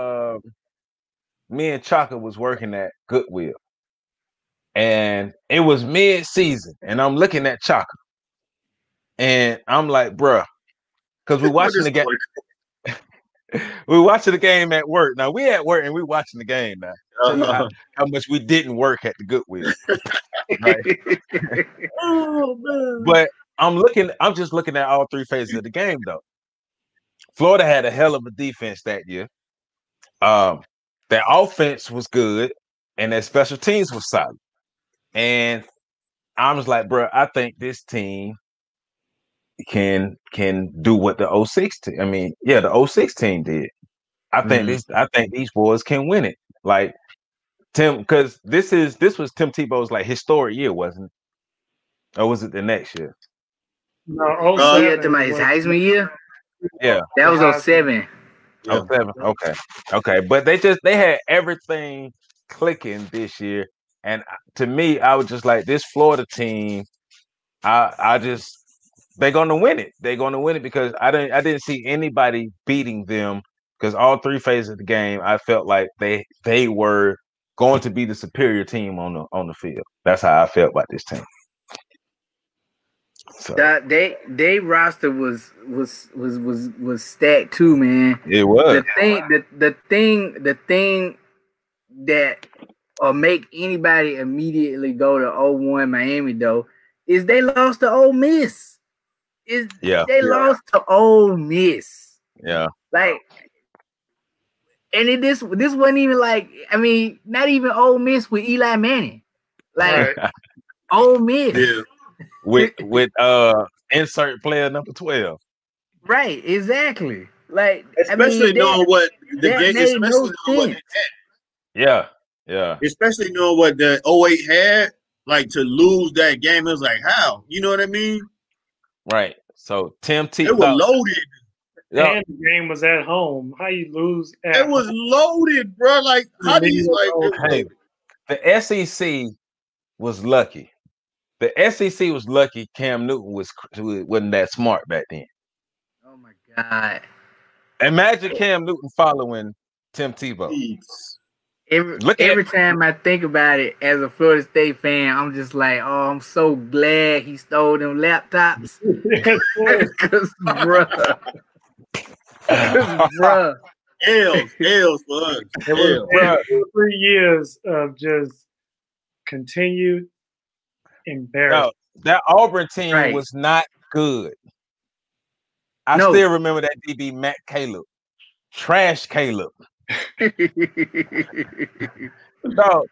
me and Chaka was working at Goodwill. And it was mid-season, and I'm looking at Chaka, and I'm like, bruh, because we're watching the game. We're watching the game at work. Now we at work and we're watching the game now. Tell you how much we didn't work at the Goodwill. Right? Oh man. But I'm just looking at all three phases of the game though. Florida had a hell of a defense that year. Their offense was good, and their special teams was solid. And I was like, bro, I think this team can do what the 06 team. I mean, the 06 team did. I think these boys can win it. Like Tim, because this was Tim Tebow's like historic year, wasn't it? Or was it the next year? No, his Heisman year. Yeah, that was 07. 07. Okay. But they had everything clicking this year. And to me, I was just like, this Florida team, they're gonna win it. They're gonna win it because I didn't see anybody beating them because all three phases of the game, I felt like they were going to be the superior team on the field. That's how I felt about this team. So they roster was stacked too, man. It was. The thing that or make anybody immediately go to 01 Miami though is they lost to Ole Miss. They lost to Ole Miss. Yeah. Like this wasn't even like, I mean, not even Ole Miss with Eli Manning, like Ole Miss. Yeah. with insert player number 12. Right, exactly. Like, Especially knowing what the that game, made especially no knowing what they sense. had. Yeah. Especially knowing what the 08 had, like to lose that game, it was like, how? You know what I mean? Right. So Tim They Tebow. were loaded. Yeah. And the game was at home. How you lose at It was loaded, bro. Like, how do you Hey, the SEC was lucky. The SEC was lucky. Cam Newton wasn't that smart back then. Oh my God! Imagine Cam Newton following Tim Tebow. Every time I think about it as a Florida State fan, I'm just like, oh, I'm so glad he stole them laptops. Because, bruh. L's for us. It was 3 years of just continued embarrassment. No, that Auburn team was not good. I still remember that DB Matt Caleb. Trash Caleb. No.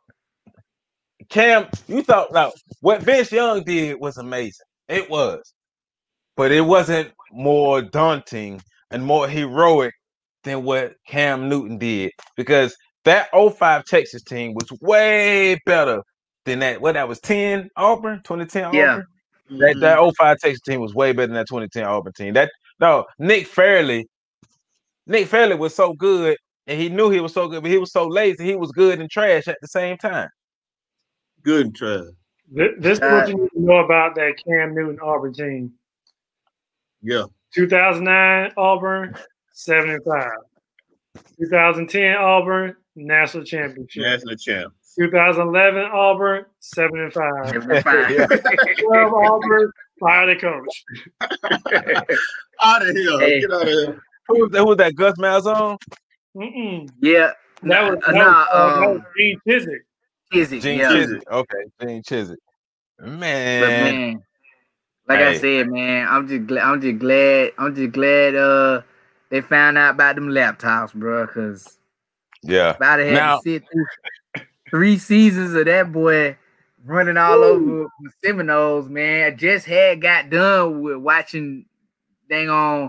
Cam, you thought what Vince Young did was amazing. It was. But it wasn't more daunting and more heroic than what Cam Newton did. Because that 05 Texas team was way better than that. What, that was 10 Auburn? 2010 Auburn? That 05 Texas team was way better than that 2010 Auburn team. Nick Fairley was so good, and he knew he was so good, but he was so lazy. He was good and trash at the same time. Good and trash. This is what you need to know about that Cam Newton Auburn team. Yeah. 2009 Auburn, 7-5. 2010 Auburn, national championship. National champ. 2011 Auburn, 7-5. 12 Auburn, fire the coach. Out of here. Hey. Get out of here. Who was that? Gus Malzahn? Yeah. That was Gene Chizik. Chizik. Okay, Gene Chizik. Man. But man, like I said, man, I'm just glad they found out about them laptops, bro, because if I'd have had to sit through 3 seasons of that boy running all over the Seminoles, man. I just got done with watching dang on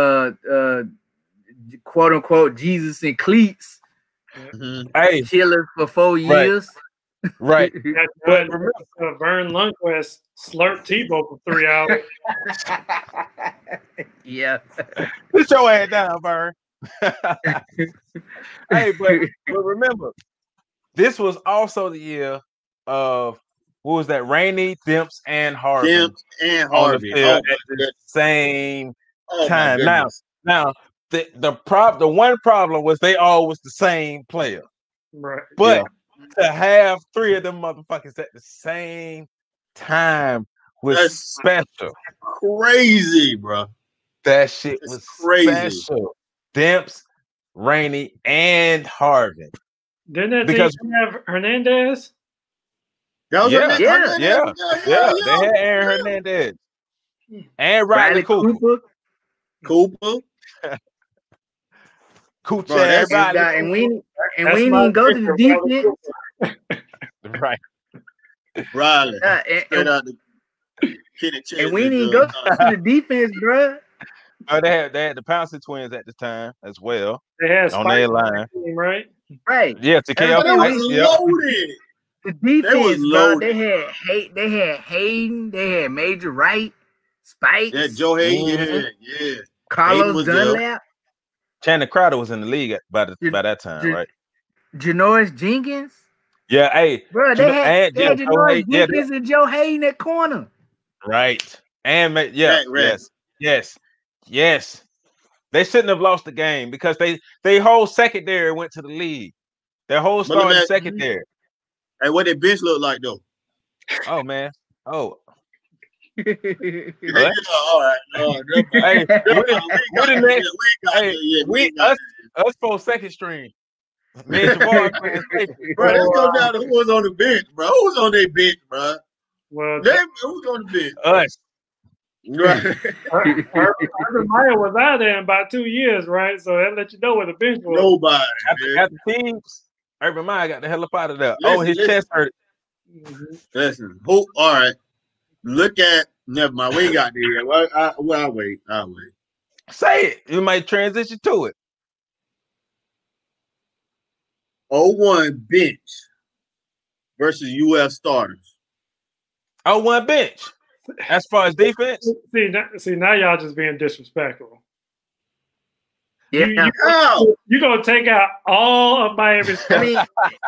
quote unquote Jesus in cleats. Hey, chillers for 4 years. Right. But remember, Vern Lundquist slurped Tebow for 3 hours. Yeah. Put your head down, Vern. Hey, but remember, this was also the year of what was that? Rainey, Demps, and Harvey. On the field at the same time. Now the one problem was they all was the same player. Right. But to have 3 of them motherfuckers at the same time was special. Crazy, bro. That shit was crazy. Special. Demps, Rainey, and Harvey. Didn't that team have Hernandez? Yeah. They had Aaron Hernandez and Riley Cooper. And we didn't go to the defense. Right. Riley. And we didn't go to the defense, bro. Oh, they had the Pouncey twins at the time as well. They had on their line, team, right? Right. Yeah, to KL. They was loaded. The defense, bro. They had Hayden. They had Major Wright, Spikes. Yeah, Joe Hayden. Yeah. Carlos Dunlap. Channing Crowder was in the league by that time, right? Janoris Jenkins. Yeah, hey, bro. They had Janoris Jenkins and Joe Hayden at corner. Right. And yes. They shouldn't have lost the game because they whole secondary went to the league. Their whole starting secondary. Hey, what did bench look like though? Oh man. Oh. All right. Hey, us 4 second string. Me and Jabbar, bro, let's go down to who was on the bench, bro. Who was on their bench, bro? Well, who's on the bench? Us. Right. Urban Meyer was out there in about 2 years, right? So that let you know where the bench was. Nobody. After teams, Urban Meyer got the hell up out of there. Listen, his chest hurt. Listen. All right. Look at. Never mind. We got there. Well, I'll wait. Say it. You might transition to it. 0-1 bench versus UF starters. 0-1 bench. As far as defense, see now y'all just being disrespectful. Yeah. You gonna take out all of Miami's. I mean,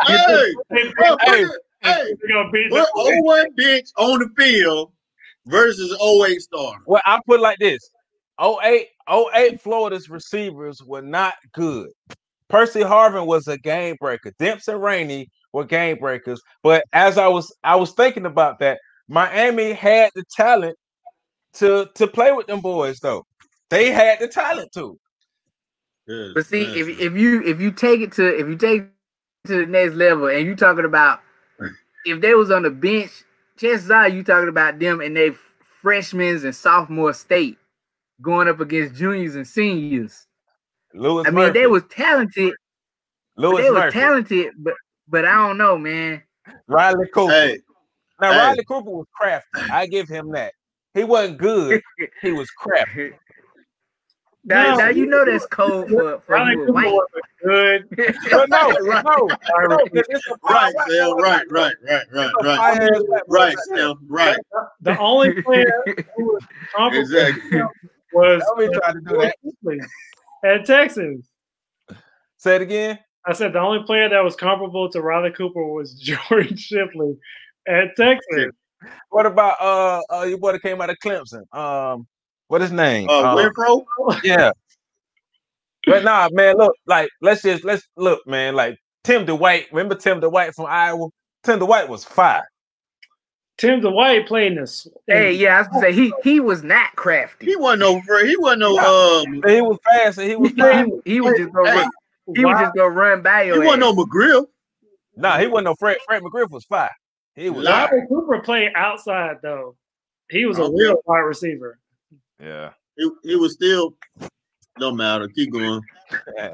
hey, put 0-1 bench on the field versus 0-8 starters. well, I put it like this: 0-8 Florida's receivers were not good. Percy Harvin was a game breaker. Dempsey and Rainey were game breakers. But as I was thinking about that, Miami had the talent to play with them boys, though. They had the talent to. But see, if you take it to the next level, and you talking about if they was on the bench, chances are you talking about them and they freshmen and sophomore state going up against juniors and seniors. Lewis I mean, Murphy. they was talented. Murphy. Talented, but I don't know, man. Riley Cooper. Now, Hey. Riley Cooper was crafty. I give him that. He wasn't good. He was crafty. Now you know that's cold for Riley you Cooper white. was good. But no. Right, Phil. Right. Right, Phil. Right. The only player who was comparable Exactly. was Don't be trying to do that. at Texas. Say it again. I said the only player that was comparable to Riley Cooper was Jordan Shipley at Texas. What about your boy that came out of Clemson? What his name? Winfro? Yeah. But nah, man, look, like let's look, man, like Tim DeWhite. Remember Tim DeWhite from Iowa? Tim DeWhite was fire. Tim DeWhite played in this. Hey, yeah, I was gonna say he was not crafty. He wasn't no. He was fast and he was fire. He was just gonna run by your He wasn't no ass. McGrill. Nah, he wasn't no Fred McGriff was fire. He was Riley Cooper played outside though. He was a real wide receiver. yeah. He was still. Don't matter. Keep going. I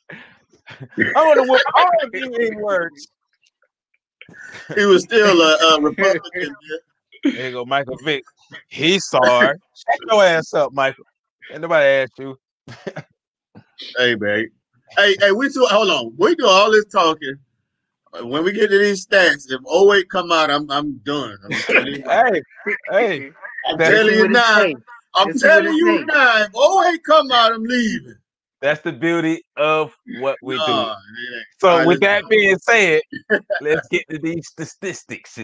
want to give you any words. He was still a Republican. There you go, Michael Vick. He's sorry. Shut your ass up, Michael. Ain't nobody asked you. Hey, babe. Hey, hold on. We do all this talking. When we get to these stats, if 08 come out, I'm done. I'm telling you. Hey. I'm telling you now. I'm telling you now. If 08 come out, I'm leaving. That's the beauty of what we do. Nah, So right, with that being said, let's get to these statistics.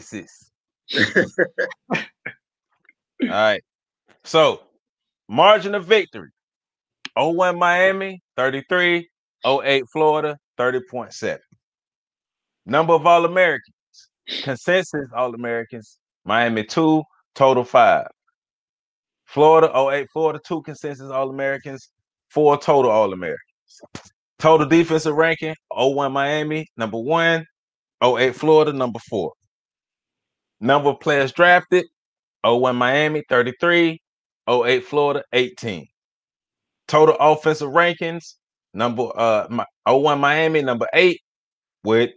All right. So margin of victory: 0-1 Miami, 33, 0-8 Florida, 30.7. Number of All-Americans, consensus All-Americans, Miami 2, total 5. Florida, 0-8 Florida, 2 consensus All-Americans, 4 total All-Americans. Total defensive ranking: 0-1 Miami, number 1, 0-8 Florida, number 4. Number of players drafted: 0-1 Miami, 33, 0-8 Florida, 18. Total offensive rankings: 0-1 Miami, number 8, with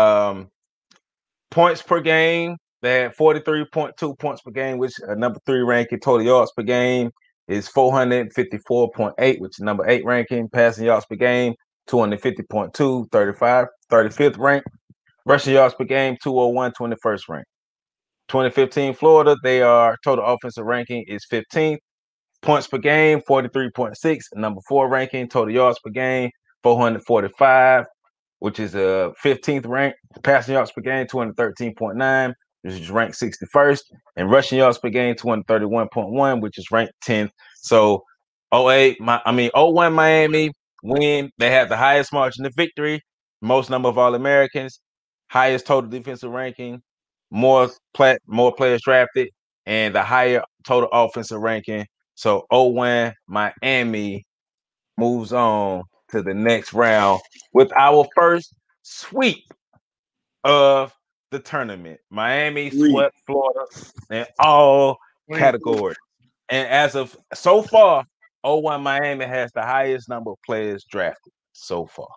points per game. They had 43.2 points per game, which number 3 ranking. Total yards per game is 454.8, which is number 8 ranking. Passing yards per game, 250.2, 35th rank. Rushing yards per game, 201, 21st rank. 2015 Florida, they are total offensive ranking is 15th. Points per game, 43.6, number 4 ranking. Total yards per game, 445, which is a 15th rank. Passing yards per game, 213.9, which is ranked 61st. And rushing yards per game, 231.1, which is ranked 10th. So 0-1 Miami win. They have the highest margin of victory, most number of All-Americans, highest total defensive ranking, more players drafted, and the higher total offensive ranking. So 0-1 Miami moves on to the next round with our first sweep of the tournament. Miami swept Florida in all categories. And as of so far, 01 Miami has the highest number of players drafted so far.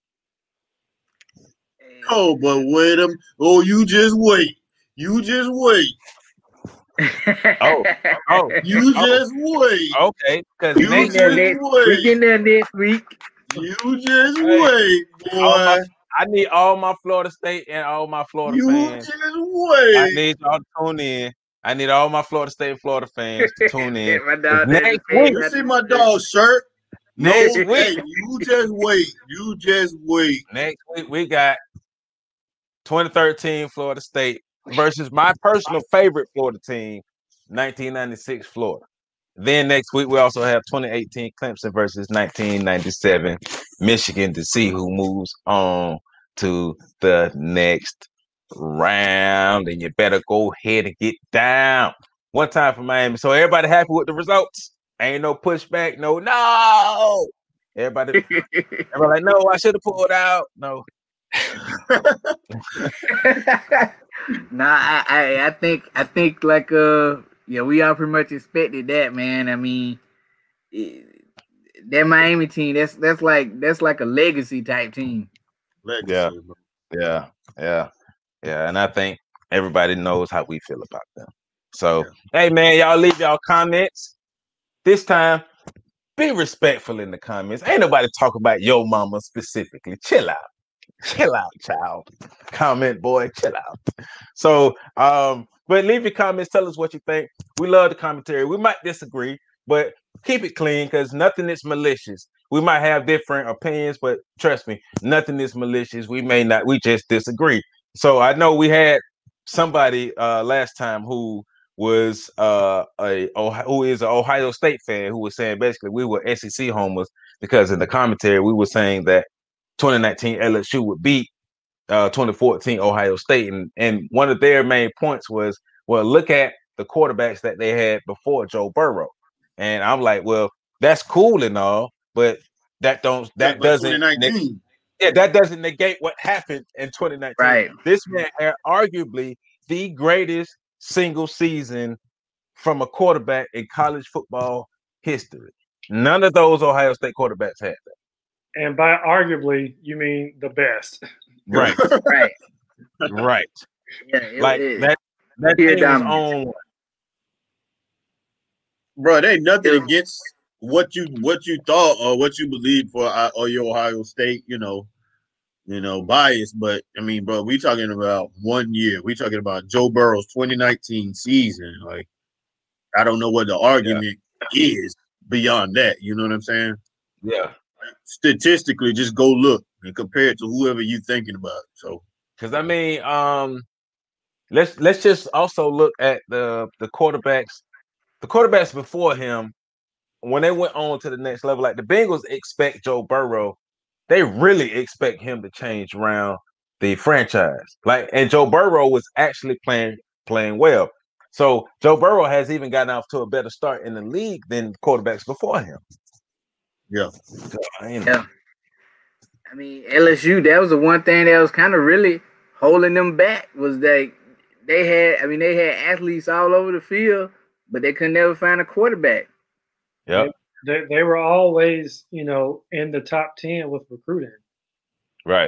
Oh, but wait a minute. Oh, you just wait. You just wait. Oh, You just wait. okay. Because You next just week, we wait. getting there next week. You just wait, boy. I need all my Florida State and all my Florida You fans. just I wait. need y'all to tune in. I need all my Florida State and Florida fans to tune in. My dog Next David week, You see my dog's shirt? No, Next hey, week. you just wait. You just wait. Next week we got 2013 Florida State versus my personal favorite Florida team, 1996 Florida. Then next week we also have 2018 Clemson versus 1997 Michigan to see who moves on to the next round. And you better go ahead and get down. One time for Miami. So everybody happy with the results? Ain't no pushback. No. Everybody like, no, I should have pulled out. No. Nah, I think like yeah, we all pretty much expected that, man. I mean, that Miami team, that's like a legacy type team. Legacy, Yeah. And I think everybody knows how we feel about them. So, hey man, y'all leave y'all comments. This time, be respectful in the comments. Ain't nobody talk about your mama specifically. Chill out. Chill out, child. Comment, boy. Chill out. So, but leave your comments. Tell us what you think. We love the commentary. We might disagree, but keep it clean because nothing is malicious. We might have different opinions, but trust me, nothing is malicious. We may not. We just disagree. So I know we had somebody last time who was who is an Ohio State fan who was saying basically we were SEC homers because in the commentary we were saying that 2019 LSU would beat 2014 Ohio State, and one of their main points was, well, look at the quarterbacks that they had before Joe Burrow, and I'm like, well, that's cool and all, but that doesn't negate what happened in 2019. Right. This man had arguably the greatest single season from a quarterback in college football history. None of those Ohio State quarterbacks had that. And by arguably, you mean the best. Right. Right. Yeah, like that team was on. Bro, there ain't nothing against what you thought or what you believe for or your Ohio State, bias. But I mean, bro, we talking about 1 year. We talking about Joe Burrow's 2019 season. Like, I don't know what the argument is beyond that. You know what I'm saying? Yeah. Statistically, just go look and compare it to whoever you're thinking about. So, because I mean, let's just also look at the quarterbacks. The quarterbacks before him, when they went on to the next level, like the Bengals expect Joe Burrow, they really expect him to change around the franchise. Like, and Joe Burrow was actually playing well. So Joe Burrow has even gotten off to a better start in the league than quarterbacks before him. Yeah. So, yeah. I mean, LSU, that was the one thing that was kind of really holding them back was they had athletes all over the field, but they could never find a quarterback. Yeah. They were always, in the top 10 with recruiting. Right.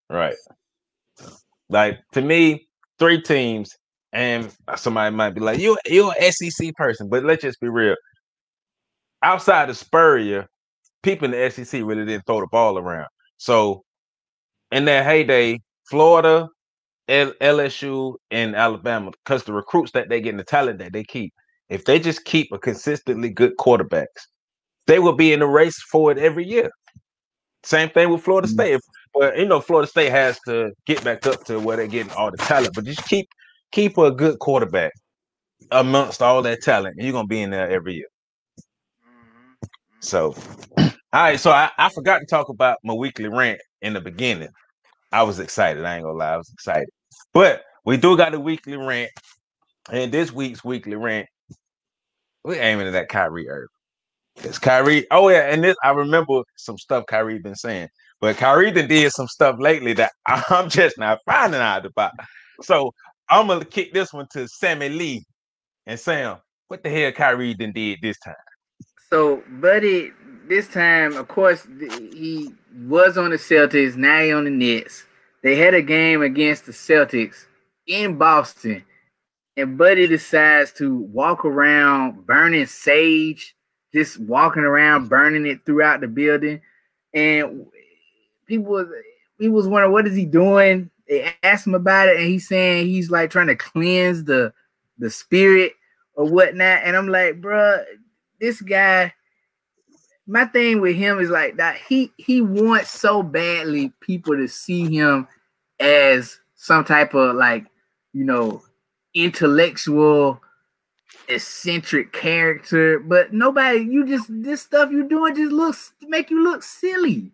Like, to me, 3 teams, and somebody might be like, you're an SEC person, but let's just be real. Outside of Spurrier, people in the SEC really didn't throw the ball around. So in that heyday, Florida, LSU, and Alabama, because the recruits that they get and the talent that they keep, if they just keep a consistently good quarterbacks, they will be in the race for it every year. Same thing with Florida State. Florida State has to get back up to where they're getting all the talent, but just keep a good quarterback amongst all that talent, and you're gonna be in there every year. So, all right. So I forgot to talk about my weekly rant in the beginning. I was excited. I ain't gonna lie, I was excited. But we do got a weekly rant, and this week's weekly rant, we're aiming at that Kyrie Irving. It's Kyrie. Oh yeah, and this I remember some stuff Kyrie been saying, but Kyrie did some stuff lately that I'm just not finding out about. So I'm gonna kick this one to Sammy Lee and Sam. What the hell Kyrie done did this time? So, Buddy, this time, of course, he was on the Celtics. Now he on the Nets. They had a game against the Celtics in Boston, and Buddy decides to walk around burning sage, just walking around burning it throughout the building. And people was wondering, what is he doing? They asked him about it, and he's saying he's like trying to cleanse the spirit or whatnot. And I'm like, bruh, this guy, my thing with him is like that he wants so badly people to see him as some type of like, you know, intellectual, eccentric character, but nobody, this stuff you doing just make you look silly.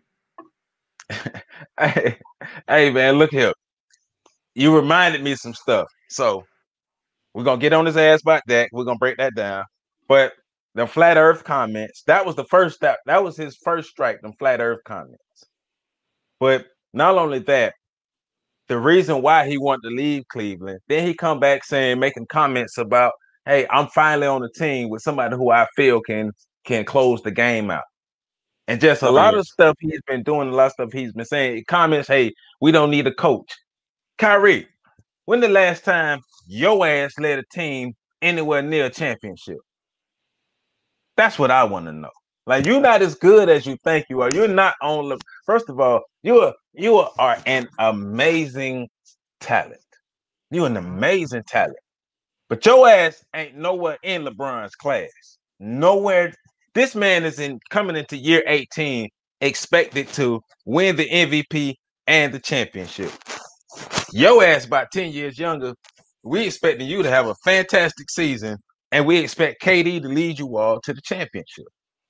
Hey man, look here. You reminded me of some stuff. So we're gonna get on his ass about that. We're gonna break that down. But the flat earth comments, that was the first step. That was his first strike, them flat earth comments. But not only that, the reason why he wanted to leave Cleveland, then he come back making comments about, hey, I'm finally on a team with somebody who I feel can close the game out. And just a lot of stuff he's been doing, a lot of stuff he's been saying. Comments, hey, we don't need a coach. Kyrie, when the last time your ass led a team anywhere near a championship? That's what I want to know. Like, you're not as good as you think you are. You're not on the. First of all, you are an amazing talent. You're an amazing talent. But your ass ain't nowhere in LeBron's class. Nowhere. This man is coming into year 18 expected to win the MVP and the championship. Your ass about 10 years younger. We expecting you to have a fantastic season, and we expect KD to lead you all to the championship.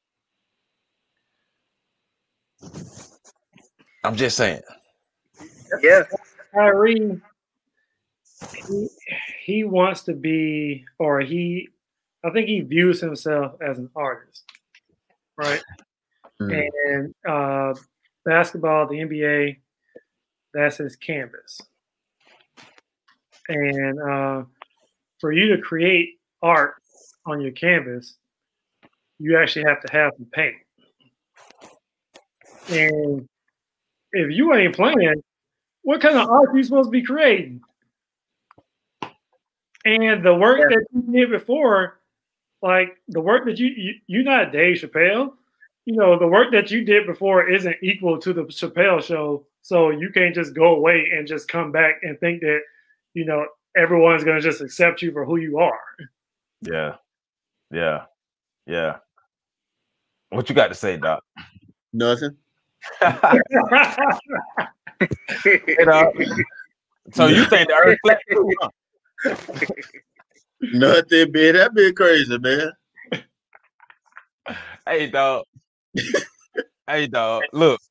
I'm just saying. Yeah. Kyrie, he wants to be, or I think he views himself as an artist, right? And basketball, the NBA, that's his canvas. And for you to create art on your canvas, you actually have to have some paint. And if you ain't playing, what kind of art are you supposed to be creating? And the work that you did before, like the work that you're not Dave Chappelle. You know, the work that you did before isn't equal to the Chappelle show. So you can't just go away and just come back and think that, you know, everyone's going to just accept you for who you are. Yeah. Yeah. Yeah. What you got to say, Doc? Nothing. So you think the earth flat too, huh? Nothing, man. That been crazy, man. Hey, dog. Hey, dog. Look.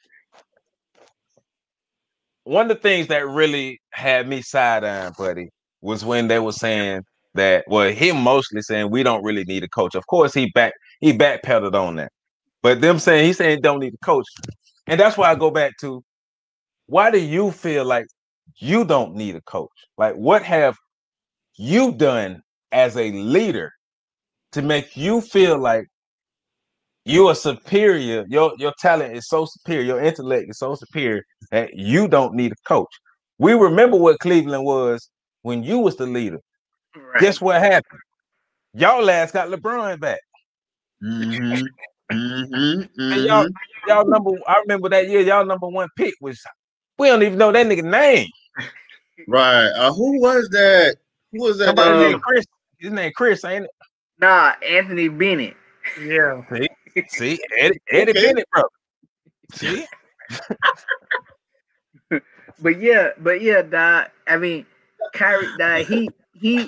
One of the things that really had me side-eyeing, buddy, was when they were saying that, well, him mostly saying we don't really need a coach. Of course, he backpedaled on that. But he's saying don't need a coach. And that's why I go back to, why do you feel like you don't need a coach? Like, what have you done as a leader to make you feel like you are superior? Your talent is so superior, your intellect is so superior that you don't need a coach. We remember what Cleveland was when you was the leader. Right. Guess what happened? Y'all last got LeBron back. Mm-hmm. And y'all I remember that year, y'all number one pick was, we don't even know that nigga name. Right. Who was that? Who was that? Named Chris. His name Chris, ain't it? Nah, Anthony Bennett. Yeah. See, Eddie Bennett, bro. See? But yeah, Doc. I mean, Kyrie, Doc, he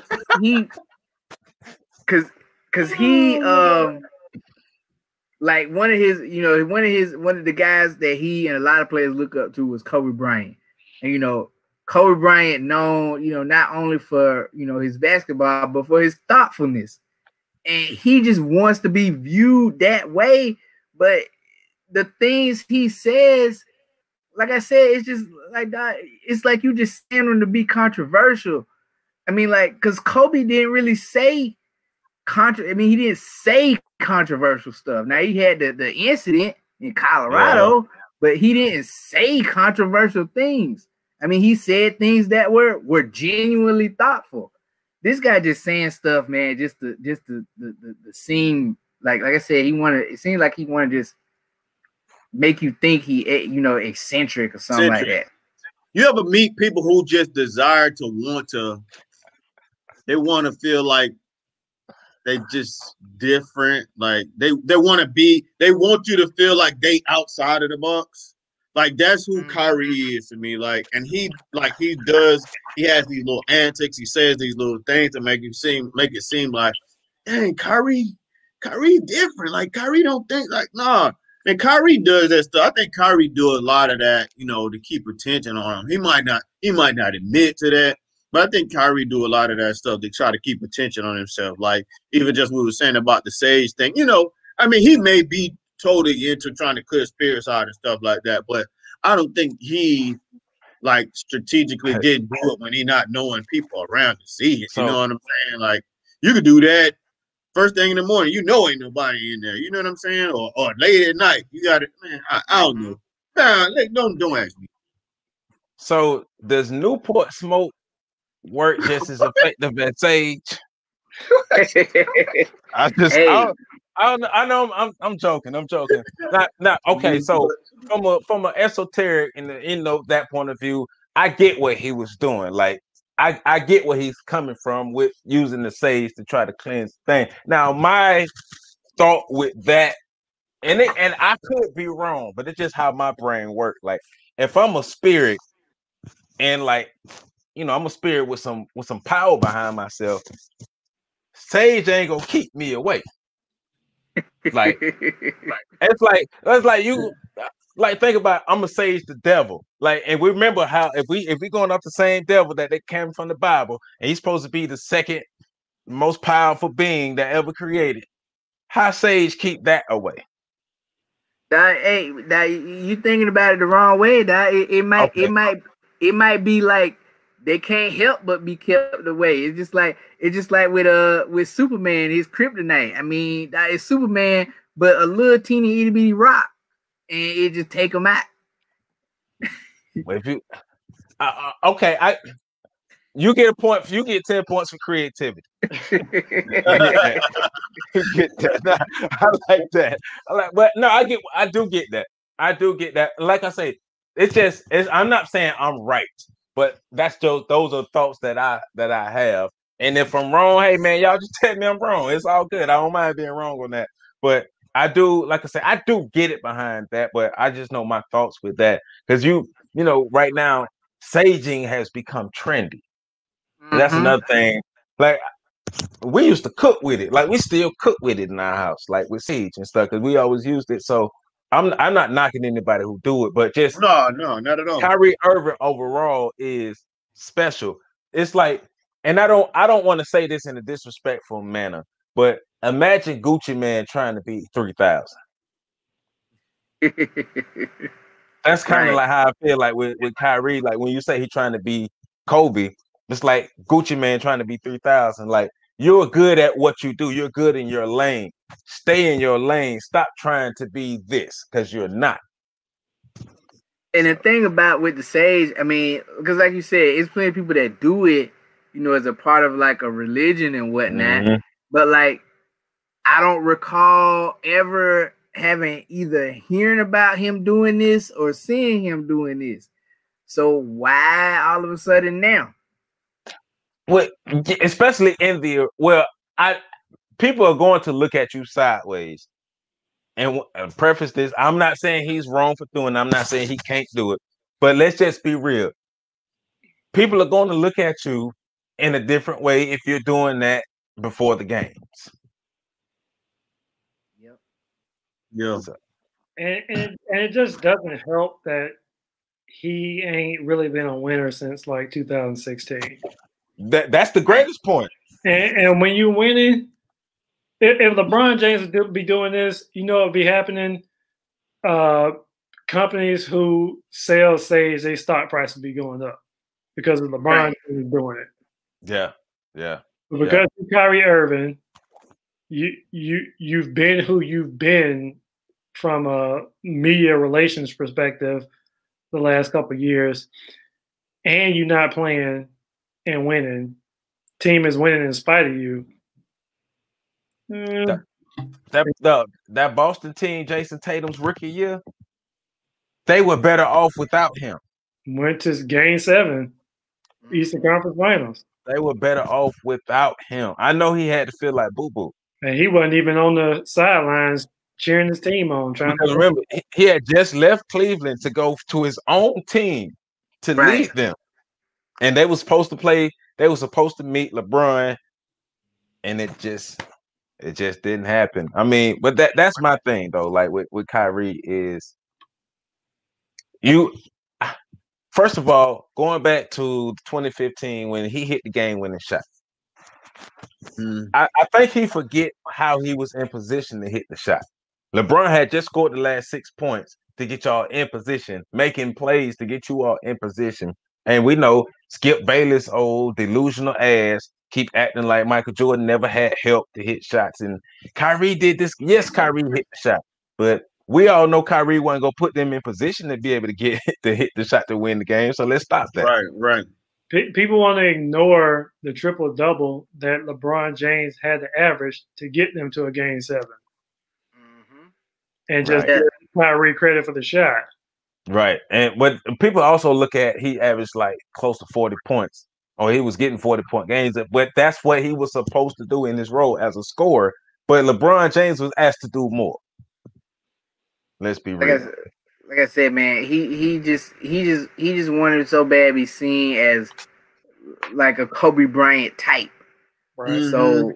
cause he like one of the guys that he and a lot of players look up to was Kobe Bryant. And you know, Kobe Bryant known, you know, not only for, you know, his basketball, but for his thoughtfulness. And he just wants to be viewed that way. But the things he says, like I said, it's just like that. It's like you just saying them to be controversial. I mean, like, because Kobe didn't really say I mean, he didn't say controversial stuff. Now he had the incident in Colorado, but he didn't say controversial things. I mean, he said things that were genuinely thoughtful. This guy just saying stuff, man, just to seem like I said, it seems like he wanted to just make you think he, eccentric or something like that. You ever meet people who just desire they want to feel like they just different, like they want you to feel like they outside of the box. Like that's who Kyrie is to me. Like, and he has these little antics, he says these little things to make it seem like, dang, Kyrie different. Like Kyrie don't think like, nah. And Kyrie does that stuff. I think Kyrie do a lot of that, to keep attention on him. He might not admit to that, but I think Kyrie do a lot of that stuff to try to keep attention on himself. Like even just what we were saying about the Sage thing, I mean, he may be totally into trying to clear spirits out and stuff like that, but I don't think he like strategically didn't do it when he not knowing people around to see it. You know what I'm saying? Like you could do that first thing in the morning, ain't nobody in there. You know what I'm saying? Or late at night, you got it, man. I don't know. Nah, don't ask me. So does Newport Smoke work just as effective as Sage? I know I'm joking. Now, okay. So from an esoteric and that point of view, I get what he was doing. Like I get where he's coming from with using the sage to try to cleanse things. Now, my thought with that, and I could be wrong, but it's just how my brain works. Like if I'm a spirit and like, I'm a spirit with some power behind myself, sage ain't gonna keep me away. Like it's like you like think about I'm gonna sage the devil. Like, and we remember how if we going up the same devil that they came from the Bible, and he's supposed to be the second most powerful being that ever created. How sage keep that away? You thinking about it the wrong way. It might be like they can't help but be kept away. It's just like with Superman, his kryptonite. I mean, it's Superman, but a little teeny itty bitty rock, and it just take him out. Well, if you you get a point. You get 10 points for creativity. You get that. I like that. But no, I do get that. Like I say, I'm not saying I'm right, but those are thoughts that I have. And if I'm wrong, hey man, y'all just tell me I'm wrong. It's all good. I don't mind being wrong on that. But I do, like I said, I do get it behind that, but I just know my thoughts with that. Because right now, saging has become trendy. Mm-hmm. That's another thing. Like we used to cook with it. Like we still cook with it in our house, like with sage and stuff, because we always used it. So I'm not knocking anybody who do it, but just no, not at all. Kyrie Irving overall is special. It's like, and I don't want to say this in a disrespectful manner, but imagine Gucci Mane trying to beat 3,000. That's kind of like how I feel like with Kyrie. Like when you say he's trying to be Kobe, it's like Gucci Mane trying to be 3,000. Like you're good at what you do. You're good in your lane. Stay in your lane. Stop trying to be this because you're not. And the thing about with the sage, I mean, because like you said, it's plenty of people that do it, as a part of like a religion and whatnot. Mm-hmm. But like, I don't recall ever having either hearing about him doing this or seeing him doing this. So why all of a sudden now? Well, especially people are going to look at you sideways. And preface this, I'm not saying he's wrong for doing it. I'm not saying he can't do it. But let's just be real. People are going to look at you in a different way if you're doing that before the games. Yep. Yeah. And it just doesn't help that he ain't really been a winner since like 2016. That's the greatest point. And when you're winning, if LeBron James would be doing this, it'd be happening. Companies who sell sage, their stock price would be going up because of LeBron James doing it. Yeah. But because of Kyrie Irving, you've been who you've been from a media relations perspective the last couple of years, and you're not playing and winning. Team is winning in spite of you. That Boston team, Jason Tatum's rookie year, they were better off without him. Went to Game 7, Eastern Conference Finals. They were better off without him. I know he had to feel like boo-boo. And he wasn't even on the sidelines cheering his team on. Because remember, he had just left Cleveland to go to his own team to lead them. And they were supposed to play, they were supposed to meet LeBron, and it just didn't happen. I mean, but that's my thing though. Like with Kyrie is first of all, going back to 2015 when he hit the game-winning shot. I think he forget how he was in position to hit the shot. LeBron had just scored the last 6 points to get y'all in position, making plays to get you all in position. And we know Skip Bayless, old delusional ass, keep acting like Michael Jordan never had help to hit shots. And Kyrie did this. Yes, Kyrie hit the shot, but we all know Kyrie wasn't gonna put them in position to be able to hit the shot to win the game. So let's stop that. Right. People want to ignore the triple-double that LeBron James had to average to get them to a Game 7. And just give Kyrie credit for the shot. Right. And but people also look at he averaged like close to 40 points. Or he was getting 40-point games. But that's what he was supposed to do in his role as a scorer. But LeBron James was asked to do more. Let's be real. Like I said, man, he just wanted so bad to be seen as like a Kobe Bryant type. Right. So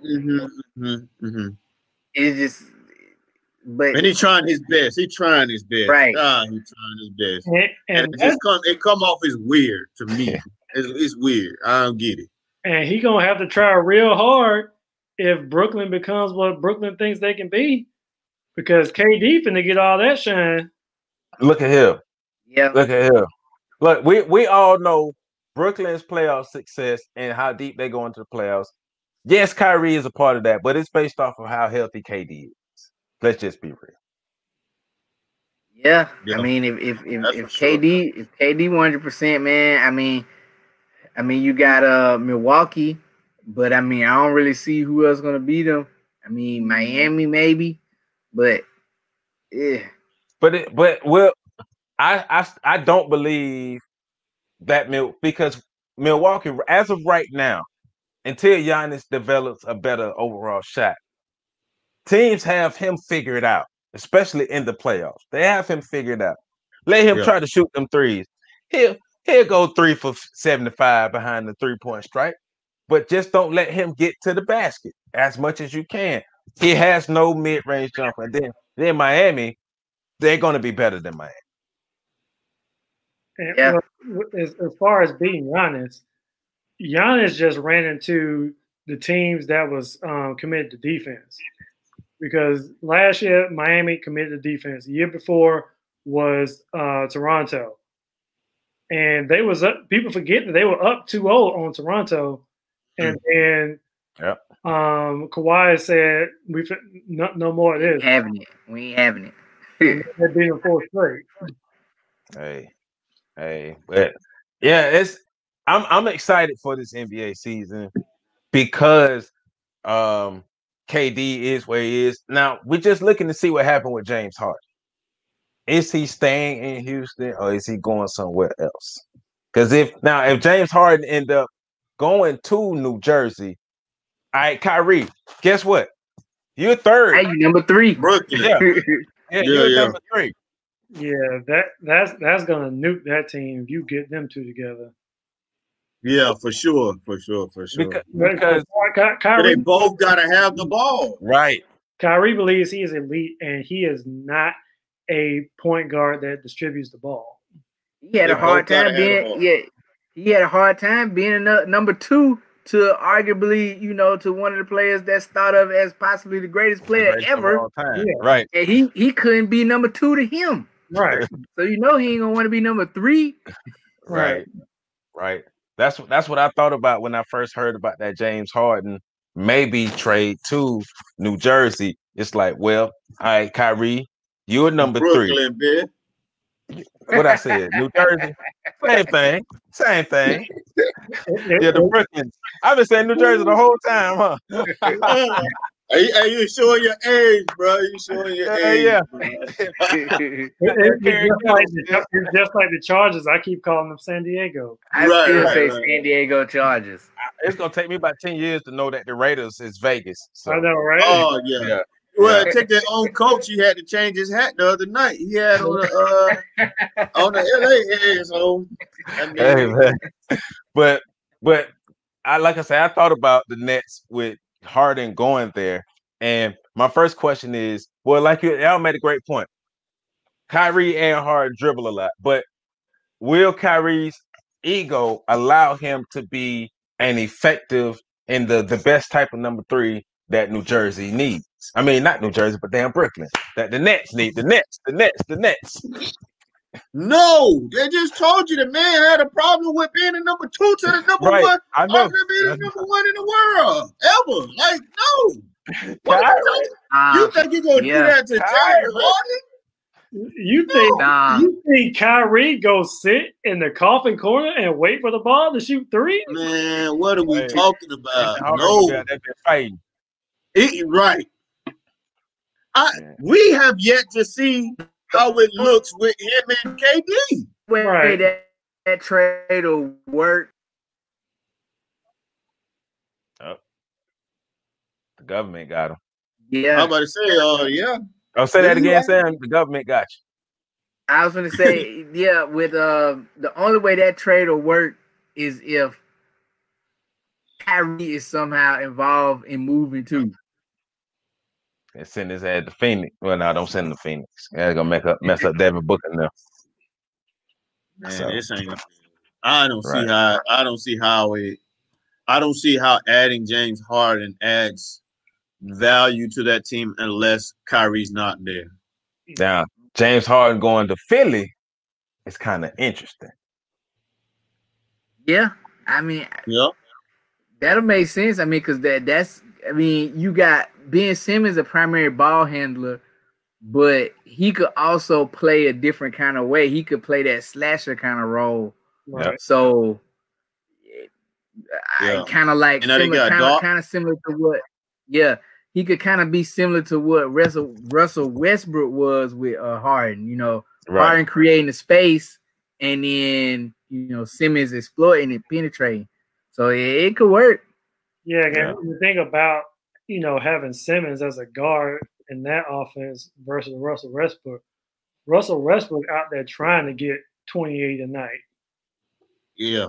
it's just, but and he's trying his best. Right. He's trying his best. And it come off as weird to me. It's weird. I don't get it. And he gonna have to try real hard if Brooklyn becomes what Brooklyn thinks they can be, because KD finna get all that shine. Look at him. Yeah. Look at him. Look, we all know Brooklyn's playoff success and how deep they go into the playoffs. Yes, Kyrie is a part of that, but it's based off of how healthy KD is. Let's just be real. Yeah. I mean, if KD 100%, man, I mean, you got Milwaukee, but I mean, I don't really see who else gonna beat them. I mean, Miami maybe, but yeah. But I don't believe that because Milwaukee, as of right now, until Giannis develops a better overall shot, teams have him figured out, especially in the playoffs. They have him figured out. Let him try to shoot them threes. He'll go 3 for 75 behind the 3-point strike, but just don't let him get to the basket as much as you can. He has no mid-range jumper. And then Miami, they're going to be better than Miami. And as far as beating Giannis just ran into the teams that was committed to defense. Because last year, Miami committed to defense. The year before was Toronto. And they was up. People forget that they were up 2-0 on Toronto. And then Kawhi said, no more of this. We ain't having it. They're being 4 straight. Hey, but yeah, I'm excited for this NBA season because KD is where he is. Now we're just looking to see what happened with James Harden. Is he staying in Houston or is he going somewhere else? Because if James Harden end up going to New Jersey, all right, Kyrie, guess what? You're third. Hey, you number 3. Brooklyn. You're number 3. Yeah, that's gonna nuke that team if you get them two together. Yeah, for sure. Because Kyrie, they both gotta have the ball. Right. Kyrie believes he is elite, and he is not a point guard that distributes the ball. He had a hard time being a number 2 to arguably, to one of the players that's thought of as possibly the greatest player ever. Yeah. Right. And he couldn't be number 2 to him. Right. So he ain't gonna want to be number 3. Right. That's what I thought about when I first heard about that James Harden maybe trade to New Jersey. It's like, well, all right, Kyrie, you're number 3. Brooklyn, bitch. What I said, New Jersey, same thing. Yeah, the Brooklyn. I've been saying New Jersey the whole time, huh? You showing your age, bro. You showing your age. Yeah. It's just like the Chargers. I keep calling them San Diego. I still say San Diego Chargers. It's gonna take me about 10 years to know that the Raiders is Vegas. So. I know, right? Oh yeah. Well, take their own coach. He had to change his hat the other night. He had on the LA asshole. Hey, man. But like I said, I thought about the Nets with Harden going there, and my first question is, well, like Al made a great point. Kyrie and Harden dribble a lot, but will Kyrie's ego allow him to be an effective and the best type of number 3 that New Jersey needs? I mean, not New Jersey, but damn Brooklyn. That the Nets need. The Nets. No, they just told you the man had a problem with being the number 2 to the number 1. I know. Being the number 1 in the world ever. Like, no. You think you're gonna do that to James Harden? You think Kyrie go sit in the coffin corner and wait for the ball to shoot 3? Man, what are we talking about? No, they've been fighting. Right. We have yet to see how it looks with him and KD. Right. That trade will work. Oh. The government got him. Yeah. I'm about to say, yeah. I'll say that again, Sam. The government got you. I was going to say, yeah, with the only way that trade will work is if Kyrie is somehow involved in moving too. And send his ass to Phoenix. Well, no, don't send him to Phoenix. That's gonna mess up Devin Booker now. Man, this ain't gonna. I don't see how adding James Harden adds value to that team unless Kyrie's not there. Now, James Harden going to Philly is kind of interesting. Yeah, I mean, that'll make sense. I mean, because that's. I mean, you got Ben Simmons, a primary ball handler, but he could also play a different kind of way. He could play that slasher kind of role. Right. So, I kind of like kind of similar to what. Yeah, he could kind of be similar to what Russell Westbrook was with Harden. You know, Harden creating the space, and then Simmons exploiting it, penetrating. So it could work. Yeah, again, when you think about, having Simmons as a guard in that offense versus Russell Westbrook out there trying to get 28 a night. Yeah.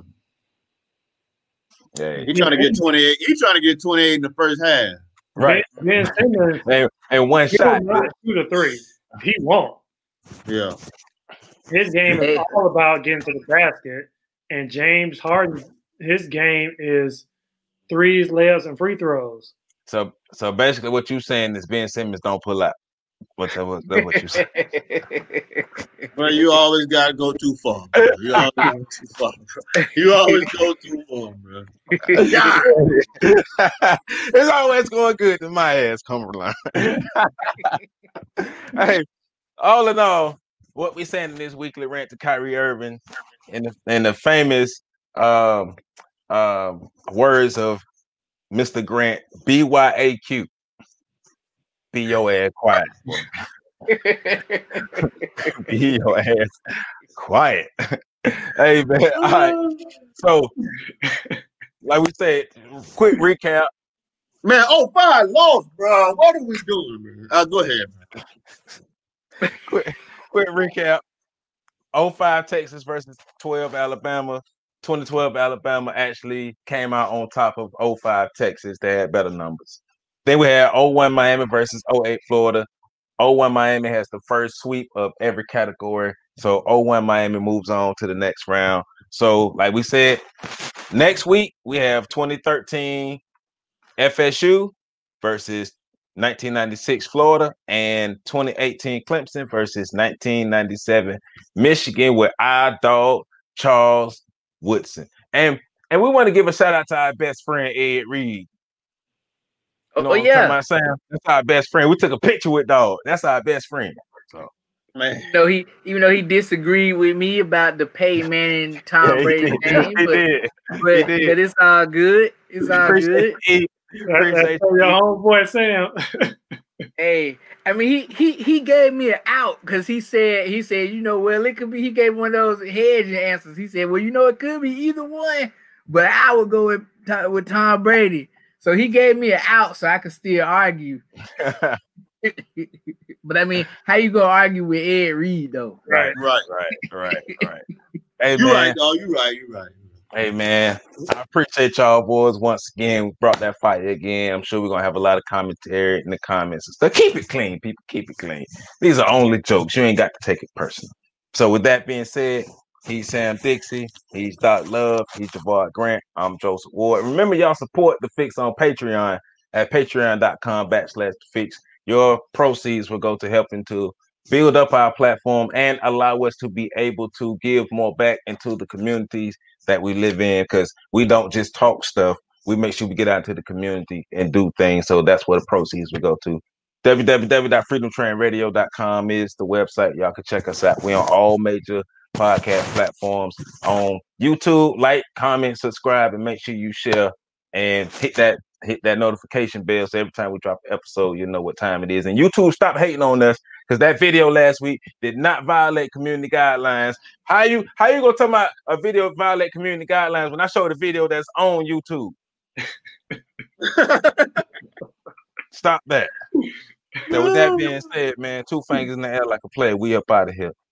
He's trying to get 28. He's trying to get 28 in the first half. Right. Ben Simmons and one shot. Shoot a 3. He won't. Yeah. His game is all about getting to the basket. And James Harden, his game is 3s, layups, and free throws. So basically, what you're saying is Ben Simmons don't pull up. That's what you saying. Well, you always gotta go too far, bro. You always go too far, bro. You always go too far, bro. It's always going good in my ass, Cumberland. Hey, all in all, what we saying in this weekly rant to Kyrie Irving in the famous words of Mr. Grant, BYAQ. Be your ass quiet. Be your ass quiet. Hey, man. All right. So, like we said, quick recap. Man, 05 lost, bro. What are we doing, man? Go ahead, man. Quick recap. 05 Texas versus 12 Alabama. 2012 Alabama actually came out on top of 05 Texas. They had better numbers. Then we had 01 Miami versus 08 Florida. 01 Miami has the first sweep of every category. So 01 Miami moves on to the next round. So like we said, next week we have 2013 FSU versus 1996 Florida and 2018 Clemson versus 1997 Michigan with our dog Charles Woodson. And we want to give a shout out to our best friend Ed Reed. You know what I'm talking about, Sam? That's our best friend. We took a picture with dog. That's our best friend. So, man. Even though he disagreed with me about the Peyton Manning Tom Brady game, but it's all good. It's all good. That's your homeboy Sam. Hey, I mean he gave me an out because he said, well, it could be, he gave one of those hedging answers. He said, well, it could be either one, but I would go with Tom Brady. So he gave me an out so I could still argue. But I mean, how you gonna argue with Ed Reed though? Right. Hey, you man. right, dog. You right. Hey, man, I appreciate y'all boys once again. We brought that fight again. I'm sure we're going to have a lot of commentary in the comments and stuff. Keep it clean, people. Keep it clean. These are only jokes. You ain't got to take it personal. So with that being said, he's Sam Dixie. He's Doc Love. He's Javard Grant. I'm Joseph Ward. Remember, y'all support The Fix on Patreon at patreon.com/The Fix. Your proceeds will go to helping to build up our platform and allow us to be able to give more back into the communities that we live in, because we don't just talk stuff. We make sure we get out to the community and do things. So that's where the proceeds will go to. www.freedomtrainradio.com is the website. Y'all can check us out. We're on all major podcast platforms. On YouTube, like, comment, subscribe, and make sure you share and hit that notification bell, so every time we drop an episode, you know what time it is. And YouTube, stop hating on us, because that video last week did not violate community guidelines. How you gonna talk about a video violate community guidelines when I showed a video that's on YouTube? Stop that. So with that being said, man, 2 fingers in the air like a player. We up out of here.